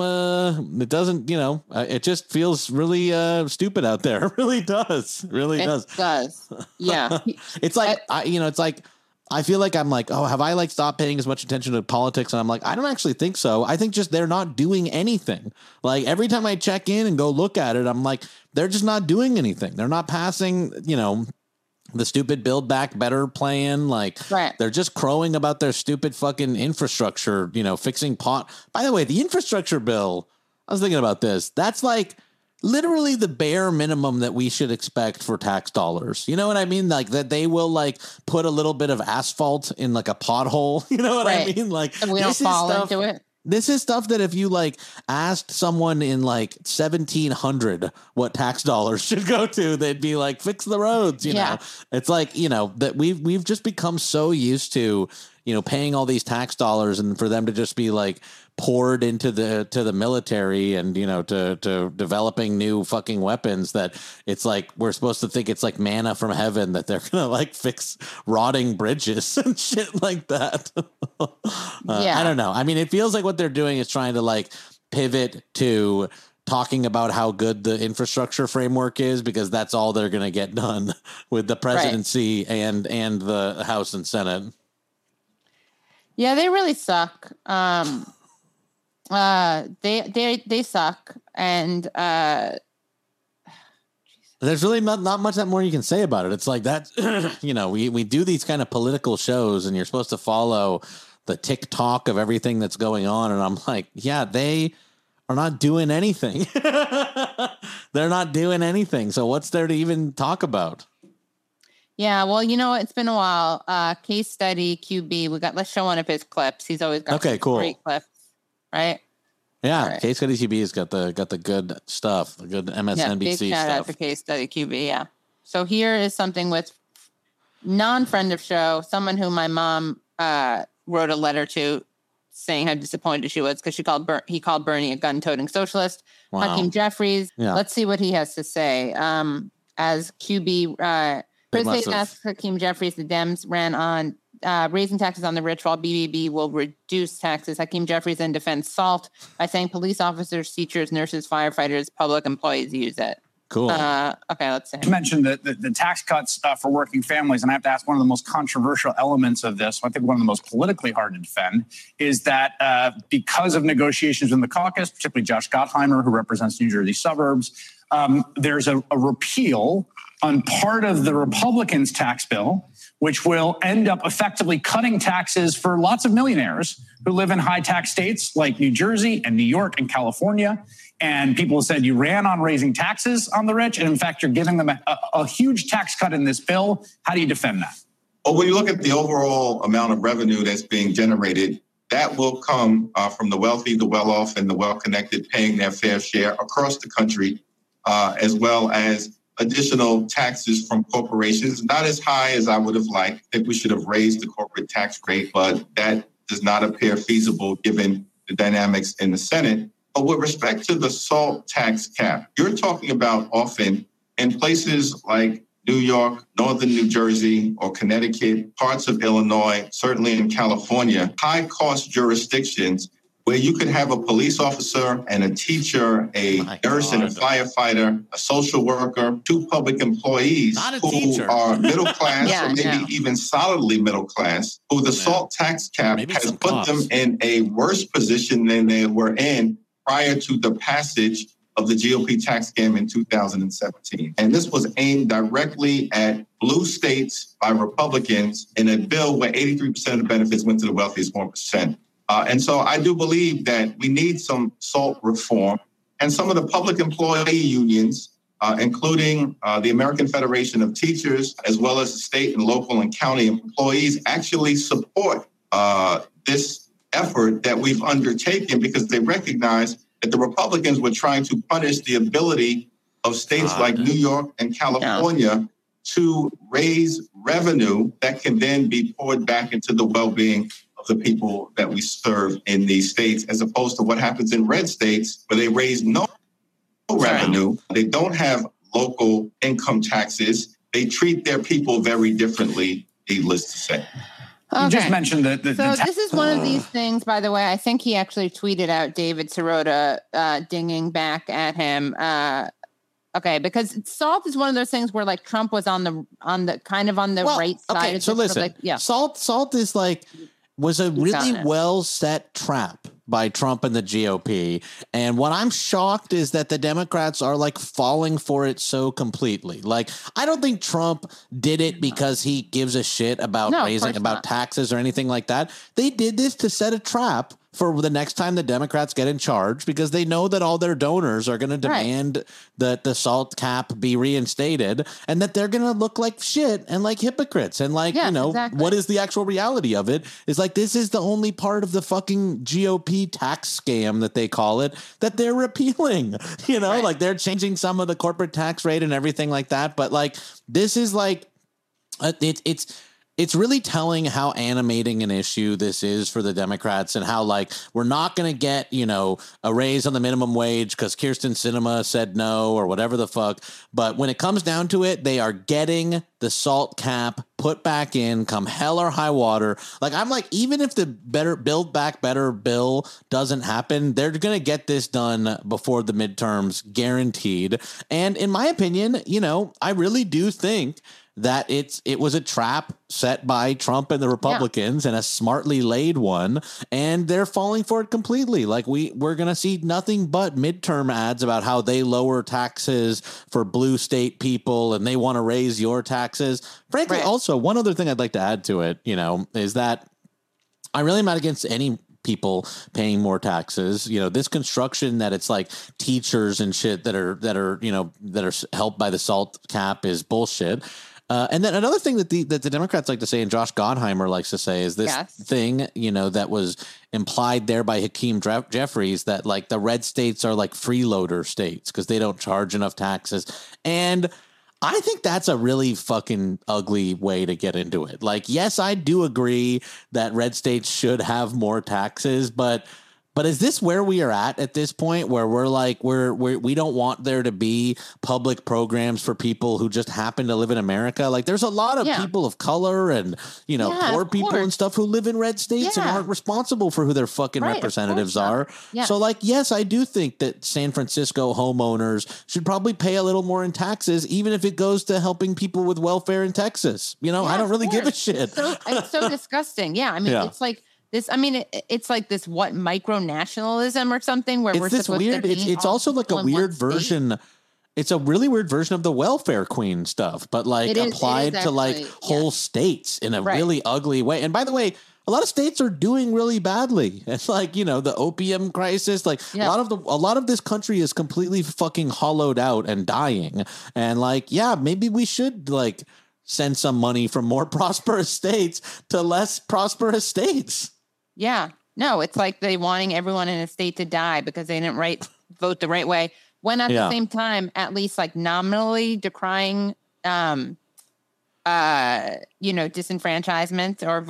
it just feels really stupid out there. It really does. It does. Yeah. It's like, I feel like I'm like, have I stopped paying as much attention to politics? And I'm like, I don't actually think so. I think just they're not doing anything. Like every time I check in and go look at it, I'm like, they're just not doing anything. They're not passing, the stupid Build Back Better plan. They're just crowing about their stupid fucking infrastructure, fixing pot. By the way, the infrastructure bill, I was thinking about this. That's like literally the bare minimum that we should expect for tax dollars. You know what I mean? Like that they will put a little bit of asphalt in like a pothole. You know what I mean? Like and we don't fall into it. This is stuff that if you asked someone in 1700 what tax dollars should go to, they'd be like, fix the roads. You know, it's like, that we've just become so used to, paying all these tax dollars and for them to just be poured into the military and, to developing new fucking weapons that it's like, we're supposed to think it's like manna from heaven that they're going to fix rotting bridges and shit like that. I don't know. I mean, it feels like what they're doing is trying to pivot to talking about how good the infrastructure framework is because that's all they're going to get done with the presidency and the House and Senate. Yeah, they really suck. They suck, and there's really not much that more you can say about it. It's like that, we do these kind of political shows, and you're supposed to follow the TikTok of everything that's going on, and I'm like, they are not doing anything. They're not doing anything. So what's there to even talk about? Yeah, well, it's been a while. Case study QB. Let's show one of his clips. He's always got great clips, right? Yeah, right. Case study QB has got the good stuff, the good MSNBC big shout stuff. Out for Case study QB. Yeah. So here is something with non-friend of show, someone who my mom wrote a letter to, saying how disappointed she was because he called Bernie a gun-toting socialist. Wow. Hakeem Jeffries. Yeah. Let's see what he has to say. As QB. Chris asked Hakeem Jeffries, the Dems ran on raising taxes on the rich while BBB will reduce taxes. Hakeem Jeffries then defends SALT by saying police officers, teachers, nurses, firefighters, public employees use it. Cool. Okay, let's see. You mentioned the tax cuts for working families, and I have to ask one of the most controversial elements of this, I think one of the most politically hard to defend, is that because of negotiations in the caucus, particularly Josh Gottheimer, who represents New Jersey suburbs, there's a repeal on part of the Republicans' tax bill, which will end up effectively cutting taxes for lots of millionaires who live in high tax states like New Jersey and New York and California. And people have said you ran on raising taxes on the rich. And in fact, you're giving them a huge tax cut in this bill. How do you defend that? Well, when you look at the overall amount of revenue that's being generated, that will come from the wealthy, the well-off, and the well-connected paying their fair share across the country, as well as additional taxes from corporations, not as high as I would have liked. I think we should have raised the corporate tax rate, but that does not appear feasible given the dynamics in the Senate. But with respect to the SALT tax cap, you're talking about often in places like New York, northern New Jersey, or Connecticut, parts of Illinois, certainly in California, high-cost jurisdictions where you could have a police officer and a teacher, a nurse and a firefighter, a social worker, two public employees who are middle class or maybe even solidly middle class, who the SALT tax cap has put them in a worse position than they were in prior to the passage of the GOP tax scam in 2017. And this was aimed directly at blue states by Republicans in a bill where 83% of the benefits went to the wealthiest 1%. And so I do believe that we need some SALT reform, and some of the public employee unions, including the American Federation of Teachers, as well as the state and local and county employees, actually support this effort that we've undertaken because they recognize that the Republicans were trying to punish the ability of states like New York and California to raise revenue that can then be poured back into the well-being of the people that we serve in these states, as opposed to what happens in red states where they raise no revenue. They don't have local income taxes. They treat their people very differently, needless to say. Okay. You just mentioned that. So this is one of these things, by the way. I think he actually tweeted out David Sirota dinging back at him. Okay, because SALT is one of those things where like Trump was on the right side. Okay, so listen, SALT is was a really well set trap by Trump and the GOP. And what I'm shocked is that the Democrats are falling for it so completely. I don't think Trump did it because he gives a shit about taxes or anything like that. They did this to set a trap for the next time the Democrats get in charge, because they know that all their donors are going to demand that the SALT cap be reinstated, and that they're going to look like shit and like hypocrites. And what is the actual reality of it is this is the only part of the fucking GOP tax scam that they call it that they're repealing, they're changing some of the corporate tax rate and everything like that. But this is it's really telling how animating an issue this is for the Democrats, and how we're not going to get, a raise on the minimum wage because Kyrsten Sinema said no or whatever the fuck. But when it comes down to it, they are getting the SALT cap put back in come hell or high water. Even if the Build Back Better bill doesn't happen, they're going to get this done before the midterms, guaranteed. And in my opinion, I really do think that it was a trap set by Trump and the Republicans, and a smartly laid one, and they're falling for it completely. We're going to see nothing but midterm ads about how they lower taxes for blue state people and they want to raise your taxes. Frankly, also, one other thing I'd like to add to it, is that I really am not against any people paying more taxes. You know, this construction that it's like teachers and shit that are you know, that are helped by the SALT cap is bullshit. And then another thing that the Democrats like to say, and Josh Gottheimer likes to say, is this thing, you know, that was implied there by Hakeem Jeffries, that like the red states are like freeloader states because they don't charge enough taxes. And I think that's a really fucking ugly way to get into it. Like, yes, I do agree that red states should have more taxes, but is this where we are at this point, where we're like, we don't want there to be public programs for people who just happen to live in America? Like, there's a lot of people of color and, you know, poor people and stuff who live in red states and aren't responsible for who their fucking representatives are. Yeah. So like, yes, I do think that San Francisco homeowners should probably pay a little more in taxes, even if it goes to helping people with welfare in Texas. You know, I don't really give a shit. It's so disgusting. Yeah. I mean, it's like, this, I mean, it's like this micro nationalism or something where we're supposed weird. To be it's also like a weird version. It's a really weird version of the welfare queen stuff, but like applied to like whole states in a really ugly way. And by the way, a lot of states are doing really badly. It's like, you know, the opium crisis, like a lot of this country is completely fucking hollowed out and dying. And like, yeah, maybe we should like send some money from more prosperous states to less prosperous states. Yeah. No, it's like they wanting everyone in a state to die because they didn't vote the right way. When at the same time, at least like nominally decrying, you know, disenfranchisement or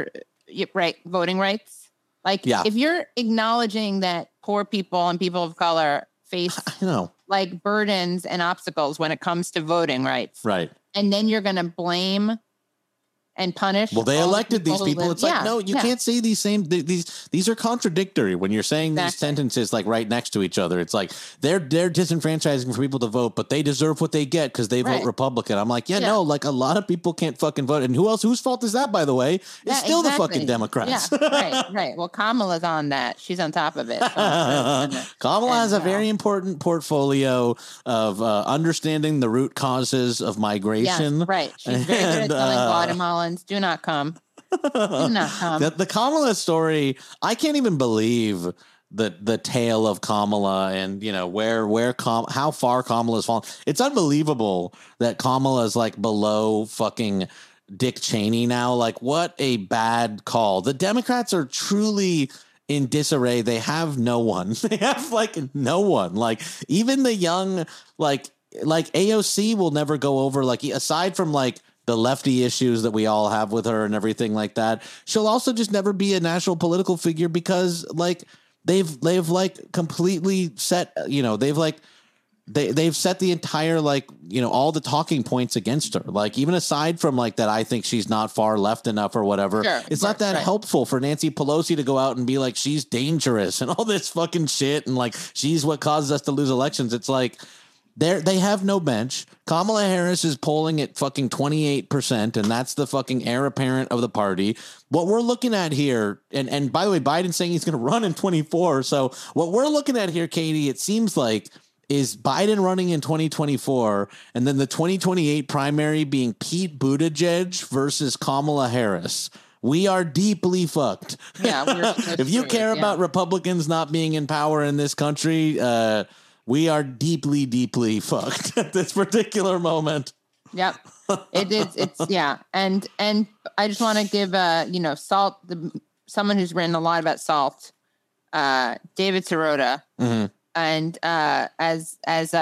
voting rights. Like if you're acknowledging that poor people and people of color face like burdens and obstacles when it comes to voting rights. Right. And then you're going to blame and punish. Well, they elected these people. It's like, no, you can't say these are contradictory when you're saying these sentences like right next to each other. It's like they're disenfranchising for people to vote, but they deserve what they get because they vote Republican. I'm like, no, like a lot of people can't fucking vote. And whose fault is that, by the way? It's still the fucking Democrats. Yeah, right. Well, Kamala's on that. She's on top of it. Kamala has a very important portfolio of understanding the root causes of migration. Yes, right. She's very good at telling Guatemalans, do not come. Do not come. The Kamala story, I can't even believe the tale of Kamala and, you know, how far Kamala's fallen. It's unbelievable that Kamala is like below fucking Dick Cheney now. Like, what a bad call. The Democrats are truly in disarray. They have no one. They have like no one. Like even the young, like AOC will never go over, like aside from like the lefty issues that we all have with her and everything like that. She'll also just never be a national political figure because like they've like completely set, you know, they've set the entire, like, you know, all the talking points against her. Like even aside from like that, I think she's not far left enough or whatever. It's not that helpful for Nancy Pelosi to go out and be like, she's dangerous and all this fucking shit. And like, she's what causes us to lose elections. It's like, they have no bench. Kamala Harris is polling at fucking 28%, and that's the fucking heir apparent of the party. What we're looking at here, and by the way, Biden's saying he's going to run in 24. So what we're looking at here, Katie, it seems like, is Biden running in 2024, and then the 2028 primary being Pete Buttigieg versus Kamala Harris. We are deeply fucked. Yeah, if you care about Republicans not being in power in this country, we are deeply, deeply fucked at this particular moment. Yep. It is. It's And I just want to give, you know, SALT, someone who's written a lot about SALT, David Sirota. Mm-hmm. And as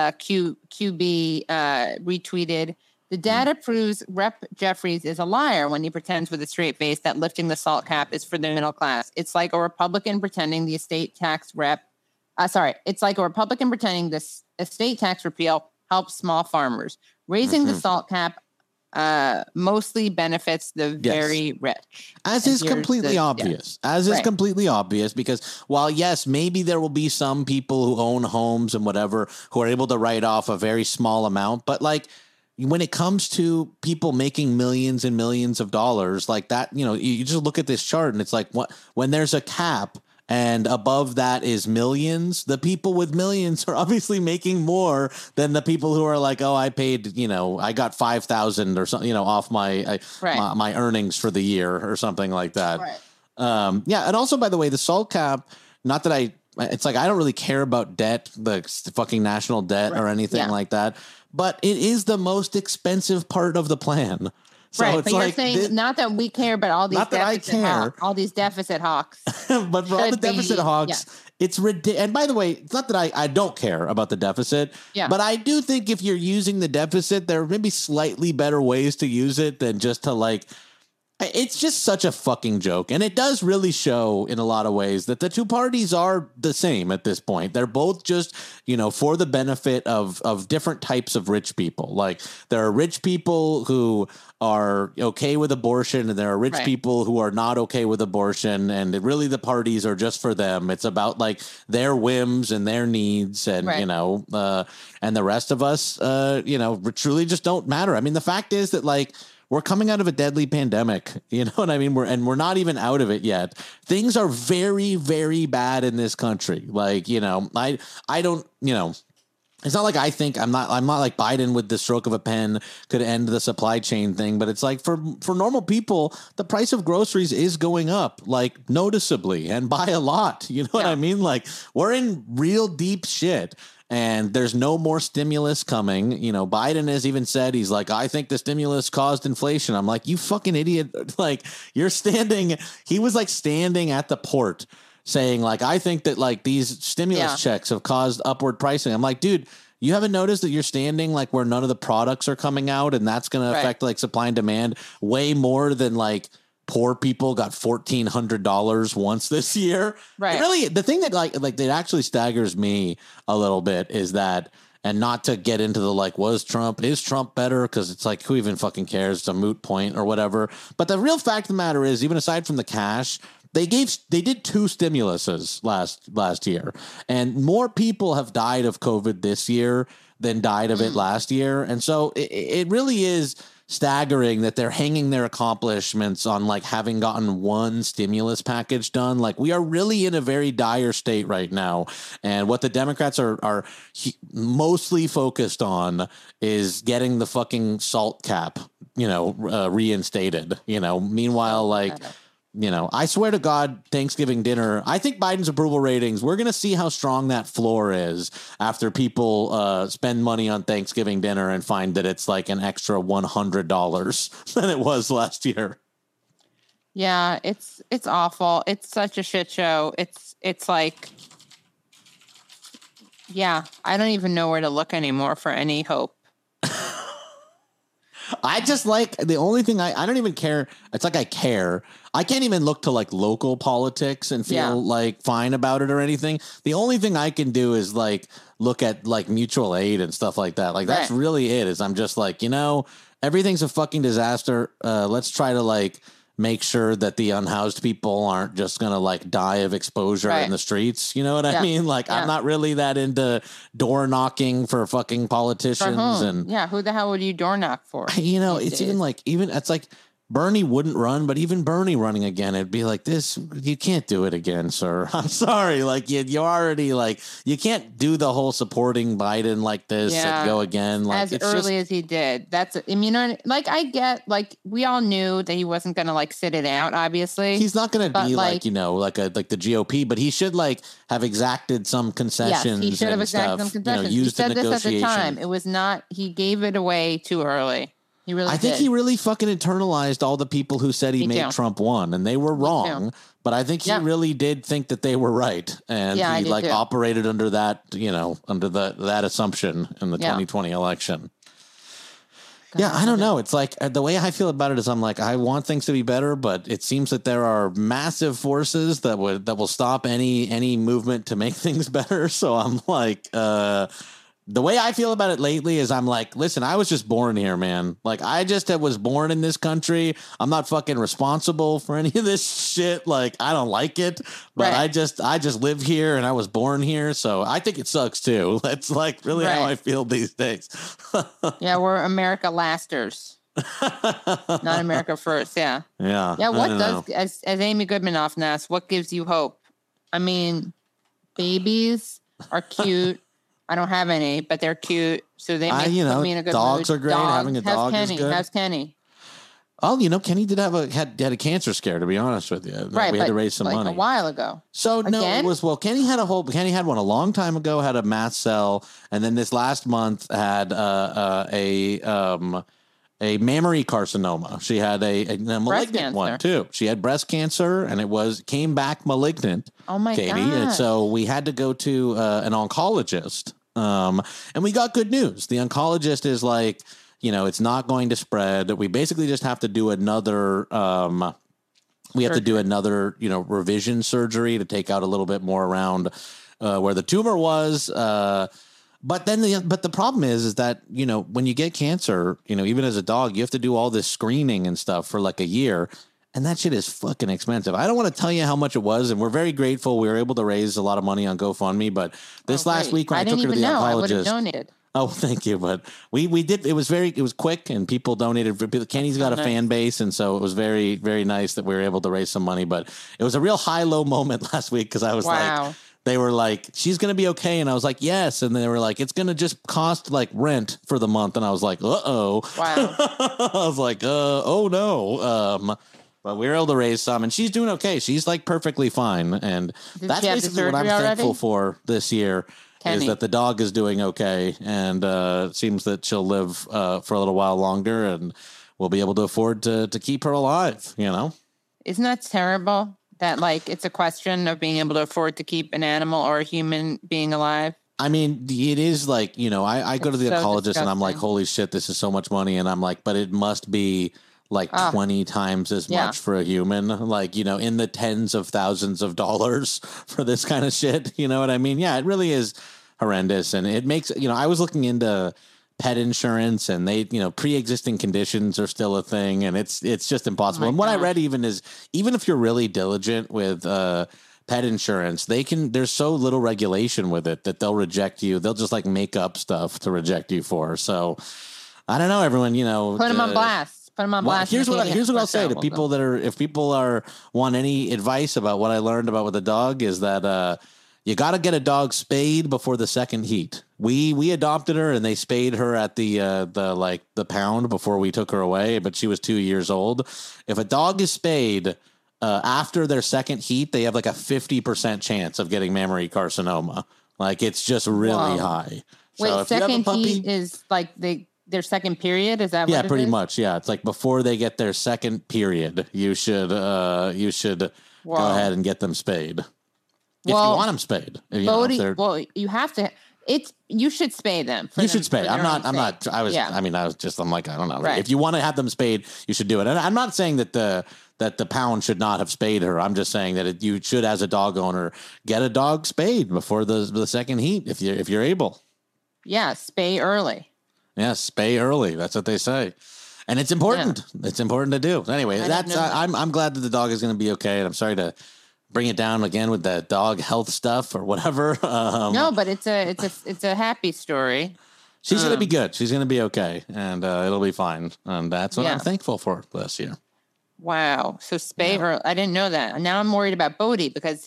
QB retweeted, the data proves Rep. Jeffries is a liar when he pretends with a straight face that lifting the SALT cap is for the middle class. It's like a Republican pretending the estate tax it's like a Republican pretending this estate tax repeal helps small farmers. Raising the SALT cap mostly benefits the very rich. As is completely obvious. As is completely obvious, because while, yes, maybe there will be some people who own homes and whatever who are able to write off a very small amount, but like when it comes to people making millions and millions of dollars like that, you know, you just look at this chart and it's like when there's a cap and above that is millions, the people with millions are obviously making more than the people who are like, oh, I paid, you know, I got 5,000 or something, you know, off my earnings for the year or something like that. Yeah. And also, by the way, the SALT cap, not that it's like I don't really care about debt, the fucking national debt or anything like that, but it is the most expensive part of the plan. So right, it's but like, you're saying not that we care, but all these not that I care, all these deficit hawks. But for all the deficit hawks, it's ridiculous. And by the way, it's not that I don't care about the deficit, but I do think if you're using the deficit, there may be slightly better ways to use it than just to like. It's just such a fucking joke. And it does really show in a lot of ways that the two parties are the same at this point. They're both just, for the benefit of different types of rich people. Like there are rich people who are okay with abortion and there are rich people who are not okay with abortion. And really the parties are just for them. It's about like their whims and their needs and, and the rest of us, truly just don't matter. I mean, the fact is that like, we're coming out of a deadly pandemic, you know what I mean? We're not even out of it yet. Things are very, very bad in this country. Like, I don't, it's not like I think I'm not like Biden with the stroke of a pen could end the supply chain thing, but it's like for normal people, the price of groceries is going up like noticeably and by a lot. You know what I mean? Like we're in real deep shit. And there's no more stimulus coming. Biden has even said, he's like, I think the stimulus caused inflation. I'm like, you fucking idiot. Like he was like standing at the port saying like, I think that like these stimulus checks have caused upward pricing. I'm like, dude, you haven't noticed that you're standing like where none of the products are coming out and that's going to affect like supply and demand way more than like poor people got $1,400 once this year. Right. Really, the thing that like that actually staggers me a little bit is that, and not to get into the like, is Trump better? Because it's like, who even fucking cares? It's a moot point or whatever. But the real fact of the matter is, even aside from the cash, they did 2 stimuluses last year, and more people have died of COVID this year than died of it last year. And so it really is staggering that they're hanging their accomplishments on like having gotten one stimulus package done. Like we are really in a very dire state right now. And what the Democrats are mostly focused on is getting the fucking SALT cap, reinstated, meanwhile, like, I swear to God, Thanksgiving dinner, I think Biden's approval ratings, we're going to see how strong that floor is after people spend money on Thanksgiving dinner and find that it's like an extra $100 than it was last year. Yeah, it's awful. It's such a shit show. It's like, yeah, I don't even know where to look anymore for any hope. I just like the only thing I don't even care. It's like I care. I can't even look to like local politics and feel like fine about it or anything. The only thing I can do is like look at like mutual aid and stuff like that. Like that's really it. Is I'm just like, everything's a fucking disaster. Let's try to like make sure that the unhoused people aren't just going to like die of exposure in the streets. You know what I mean? Like I'm not really that into door knocking for fucking politicians. And who the hell would you door knock for? It's it's like Bernie wouldn't run, but even Bernie running again, it'd be like this. You can't do it again, sir. I'm sorry. Like you already like, you can't do the whole supporting Biden like this and go again. Like as early as he did. That's, like I get, like we all knew that he wasn't going to like sit it out. Obviously he's not going to be like the GOP, but he should like have exacted some concessions. Yes, he should have exacted some concessions. He said this at the time. It was not, he gave it away too early. I think he really fucking internalized all the people who said he made Trump won, and they were wrong. But I think he really did think that they were right, and he like operated under that, under that assumption in the 2020 election. God, I don't know. It's like the way I feel about it is I'm like, I want things to be better, but it seems that there are massive forces that will stop any movement to make things better. So I'm like, the way I feel about it lately is I'm like, listen, I was just born here, man. Like I just was born in this country. I'm not fucking responsible for any of this shit. Like I don't like it, but I just live here and I was born here. So I think it sucks too. That's like really how I feel these days. Yeah. We're America lasters, not America first. Yeah. Yeah. Yeah. What does, as Amy Goodman often asks, what gives you hope? I mean, babies are cute. I don't have any, but they're cute. So they make put me in a good dogs mood. Are great. Having a dog is good. How's Kenny? Oh, Kenny did had a cancer scare, to be honest with you. Right. We had to raise some money a while ago. So no, it was, Kenny had one a long time ago, had a mast cell. And then this last month had a mammary carcinoma. She had a malignant one too. She had breast cancer and came back malignant. Oh my God. Katie. And so we had to go to an oncologist. And we got good news. The oncologist is like, it's not going to spread. We basically just have to do another, revision surgery to take out a little bit more around where the tumor was. But the problem is that, when you get cancer, even as a dog, you have to do all this screening and stuff for like a year. And that shit is fucking expensive. I don't want to tell you how much it was, and we're very grateful. We were able to raise a lot of money on GoFundMe, but this last week when I took her to the oncologist, I would have donated. Oh, thank you. But we did. It was quick, and people donated. Kenny's got a fan base, and so it was very, very nice that we were able to raise some money. But it was a real high-low moment last week because I was like, they were like, she's going to be okay. And I was like, yes. And they were like, it's going to just cost like rent for the month. And I was like, uh-oh. Wow. I was like, oh no. But we were able to raise some, and she's doing okay. She's like perfectly fine. And that's basically what I'm thankful for this year. Kenny. Is that the dog is doing okay, and it seems that she'll live for a little while longer, and we'll be able to afford to keep her alive, Isn't that terrible? That like it's a question of being able to afford to keep an animal or a human being alive? I mean, it is like, I go to the oncologist and I'm like, holy shit, this is so much money. And I'm like, but it must be like 20 times as much for a human, like, in the tens of thousands of dollars for this kind of shit. You know what I mean? Yeah, it really is horrendous. And it makes, I was looking into pet insurance, and they, pre-existing conditions are still a thing, and it's just impossible. And what I read even if you're really diligent with pet insurance, there's so little regulation with it that they'll reject you. They'll just like make up stuff to reject you for. So I don't know, everyone, put them on blast. Put them on blast. Here's what I'll say to people if people want any advice about what I learned about with a dog is that you got to get a dog spayed before the second heat. We adopted her, and they spayed her at the pound before we took her away, but she was 2 years old. If a dog is spayed after their second heat, they have like a 50% chance of getting mammary carcinoma. Like, it's just really high. Wait, second heat is like their second period? Is that what yeah, pretty much. Yeah, it's like before they get their second period, you should go ahead and get them spayed. If you want them spayed. You have to. You should spay them. You should spay. I'm not. I'm like, I don't know. Right. If you want to have them spayed, you should do it. And I'm not saying that the pound should not have spayed her. I'm just saying that you should, as a dog owner, get a dog spayed before the second heat if you're able. Yeah, spay early. Yeah, spay early. That's what they say. And it's important. Yeah. It's important to do. Anyway, I'm glad that the dog is going to be okay. And I'm sorry to bring it down again with the dog health stuff or whatever. No, but it's a happy story. She's going to be good. She's going to be okay. And it'll be fine. And that's what I'm thankful for this year. Wow. So spay her. I didn't know that. Now I'm worried about Bodhi because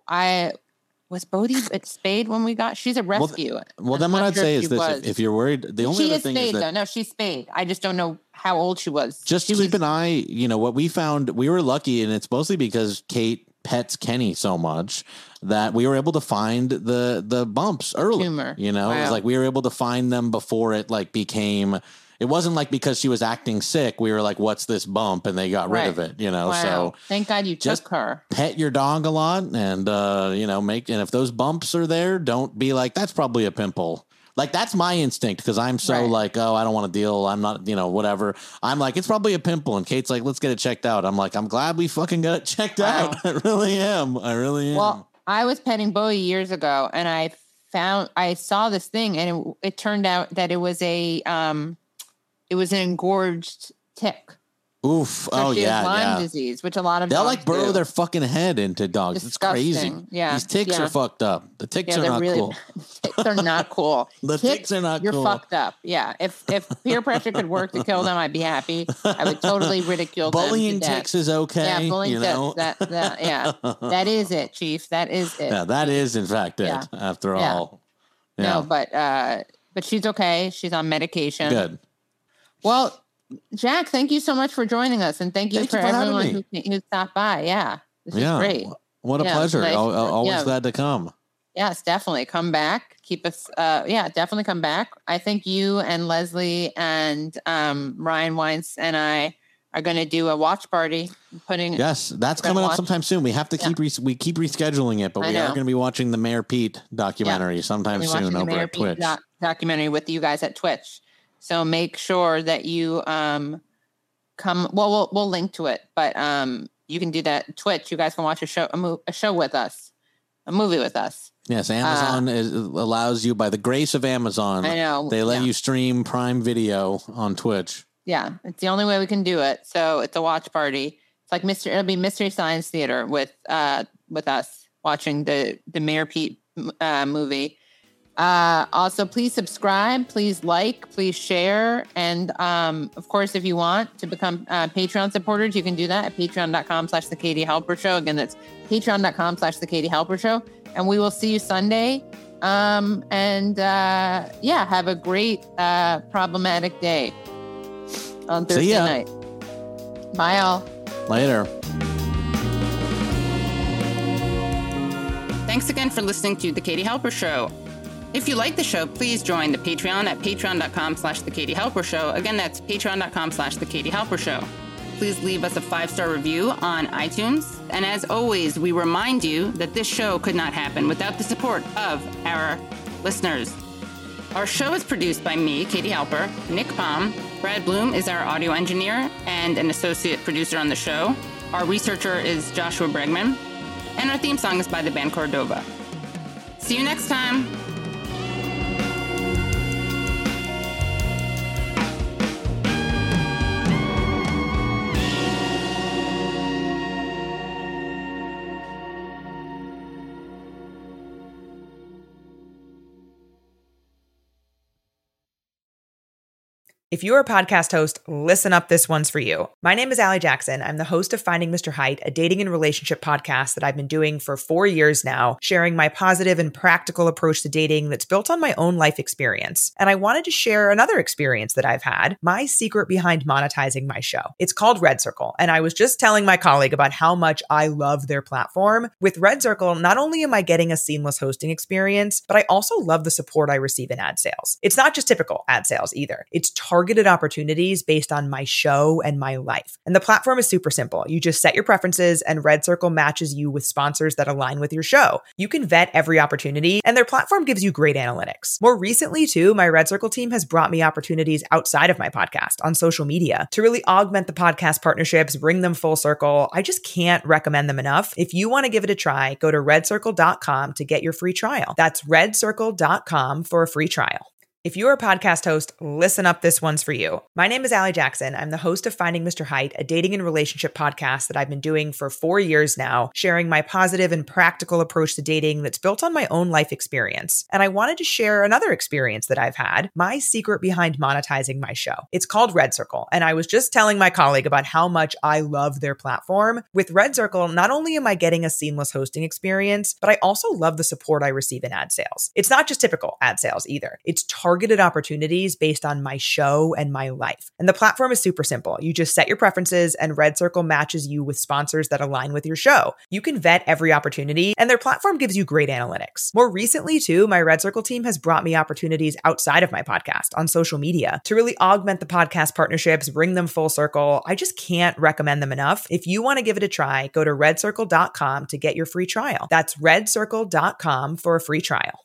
was Bodhi spayed when we got? She's a rescue. Well, then what I'd say is this: if you're worried, the only other thing is that she's spayed. I just don't know how old she was. Just keep an eye. What we found, we were lucky, and it's mostly because Kate pets Kenny so much that we were able to find the bumps early. Tumor. It was like we were able to find them before it became. It wasn't like because she was acting sick, we were like, what's this bump? And they got rid of it, Wow. So thank God you took her. Pet your dog a lot and, and if those bumps are there, don't be like, that's probably a pimple. Like, that's my instinct because I'm so like, oh, I don't want to deal. I'm not, whatever. I'm like, it's probably a pimple. And Kate's like, let's get it checked out. I'm like, I'm glad we fucking got it checked out. I really am. Well, I was petting Bowie years ago and I saw this thing and it turned out that it was an engorged tick. Oof. So she has Lyme disease, which a lot of they'll dogs burrow do. their fucking head into dogs. Disgusting. It's crazy. Yeah. These ticks are fucked up. The ticks are not cool. Ticks are not cool. Ticks are not cool. You're fucked up. Yeah. If peer pressure could work to kill them, I'd be happy. I would totally ridicule them. Bullying ticks is okay. Yeah, bullying ticks. That is it, Chief. That is it. Yeah, that is in fact it. After all. Yeah. No, but she's okay. She's on medication. Good. Well, Jack, thank you so much for joining us. And thank you for everyone who stopped by. Yeah. This is great. What a pleasure. Nice. Always glad to come. Yes, definitely. Come back. Keep us, definitely come back. I think you and Leslie and Ryan Weintz and I are going to do a watch party. Yes, that's coming up sometime soon. We have to keep rescheduling it, but we are going to be watching the Mayor Pete documentary sometime soon over at Twitch. Documentary with you guys at Twitch. So make sure that you come. Well, we'll link to it, but you can do that at Twitch. You guys can watch a show with us, a movie with us. Yes, Amazon allows you, by the grace of Amazon. I know they let you stream Prime Video on Twitch. Yeah, it's the only way we can do it. So it's a watch party. It's like it'll be Mystery Science Theater with us watching the Mayor Pete movie. Also, please subscribe, please like, please share. And of course, if you want to become Patreon supporters, you can do that at patreon.com/The Katie Halper Show. Again, that's patreon.com/The Katie Halper Show. And we will see you Sunday. Have a great problematic day on Thursday night. Bye, all. Later. Thanks again for listening to The Katie Halper Show. If you like the show, please join the Patreon at patreon.com/The Katie Halper Show. Again, that's patreon.com/The Katie Halper Show. Please leave us a 5-star review on iTunes. And as always, we remind you that this show could not happen without the support of our listeners. Our show is produced by me, Katie Halper, Nick Palm. Brad Bloom is our audio engineer and an associate producer on the show. Our researcher is Joshua Bregman. And our theme song is by the band Cordova. See you next time. If you're a podcast host, listen up, this one's for you. My name is Allie Jackson. I'm the host of Finding Mr. Height, a dating and relationship podcast that I've been doing for 4 years now, sharing my positive and practical approach to dating that's built on my own life experience. And I wanted to share another experience that I've had, my secret behind monetizing my show. It's called Red Circle, and I was just telling my colleague about how much I love their platform. With Red Circle, not only am I getting a seamless hosting experience, but I also love the support I receive in ad sales. It's not just typical ad sales either. It's targeted opportunities based on my show and my life. And the platform is super simple. You just set your preferences and Red Circle matches you with sponsors that align with your show. You can vet every opportunity and their platform gives you great analytics. More recently too, my Red Circle team has brought me opportunities outside of my podcast on social media to really augment the podcast partnerships, bring them full circle. I just can't recommend them enough. If you want to give it a try, go to redcircle.com to get your free trial. That's redcircle.com for a free trial. If you're a podcast host, listen up, this one's for you. My name is Allie Jackson. I'm the host of Finding Mr. Height, a dating and relationship podcast that I've been doing for 4 years now, sharing my positive and practical approach to dating that's built on my own life experience. And I wanted to share another experience that I've had, my secret behind monetizing my show. It's called Red Circle, and I was just telling my colleague about how much I love their platform. With Red Circle, not only am I getting a seamless hosting experience, but I also love the support I receive in ad sales. It's not just typical ad sales either. It's targeted opportunities based on my show and my life. And the platform is super simple. You just set your preferences and Red Circle matches you with sponsors that align with your show. You can vet every opportunity and their platform gives you great analytics. More recently too, my Red Circle team has brought me opportunities outside of my podcast on social media to really augment the podcast partnerships, bring them full circle. I just can't recommend them enough. If you want to give it a try, go to redcircle.com to get your free trial. That's redcircle.com for a free trial.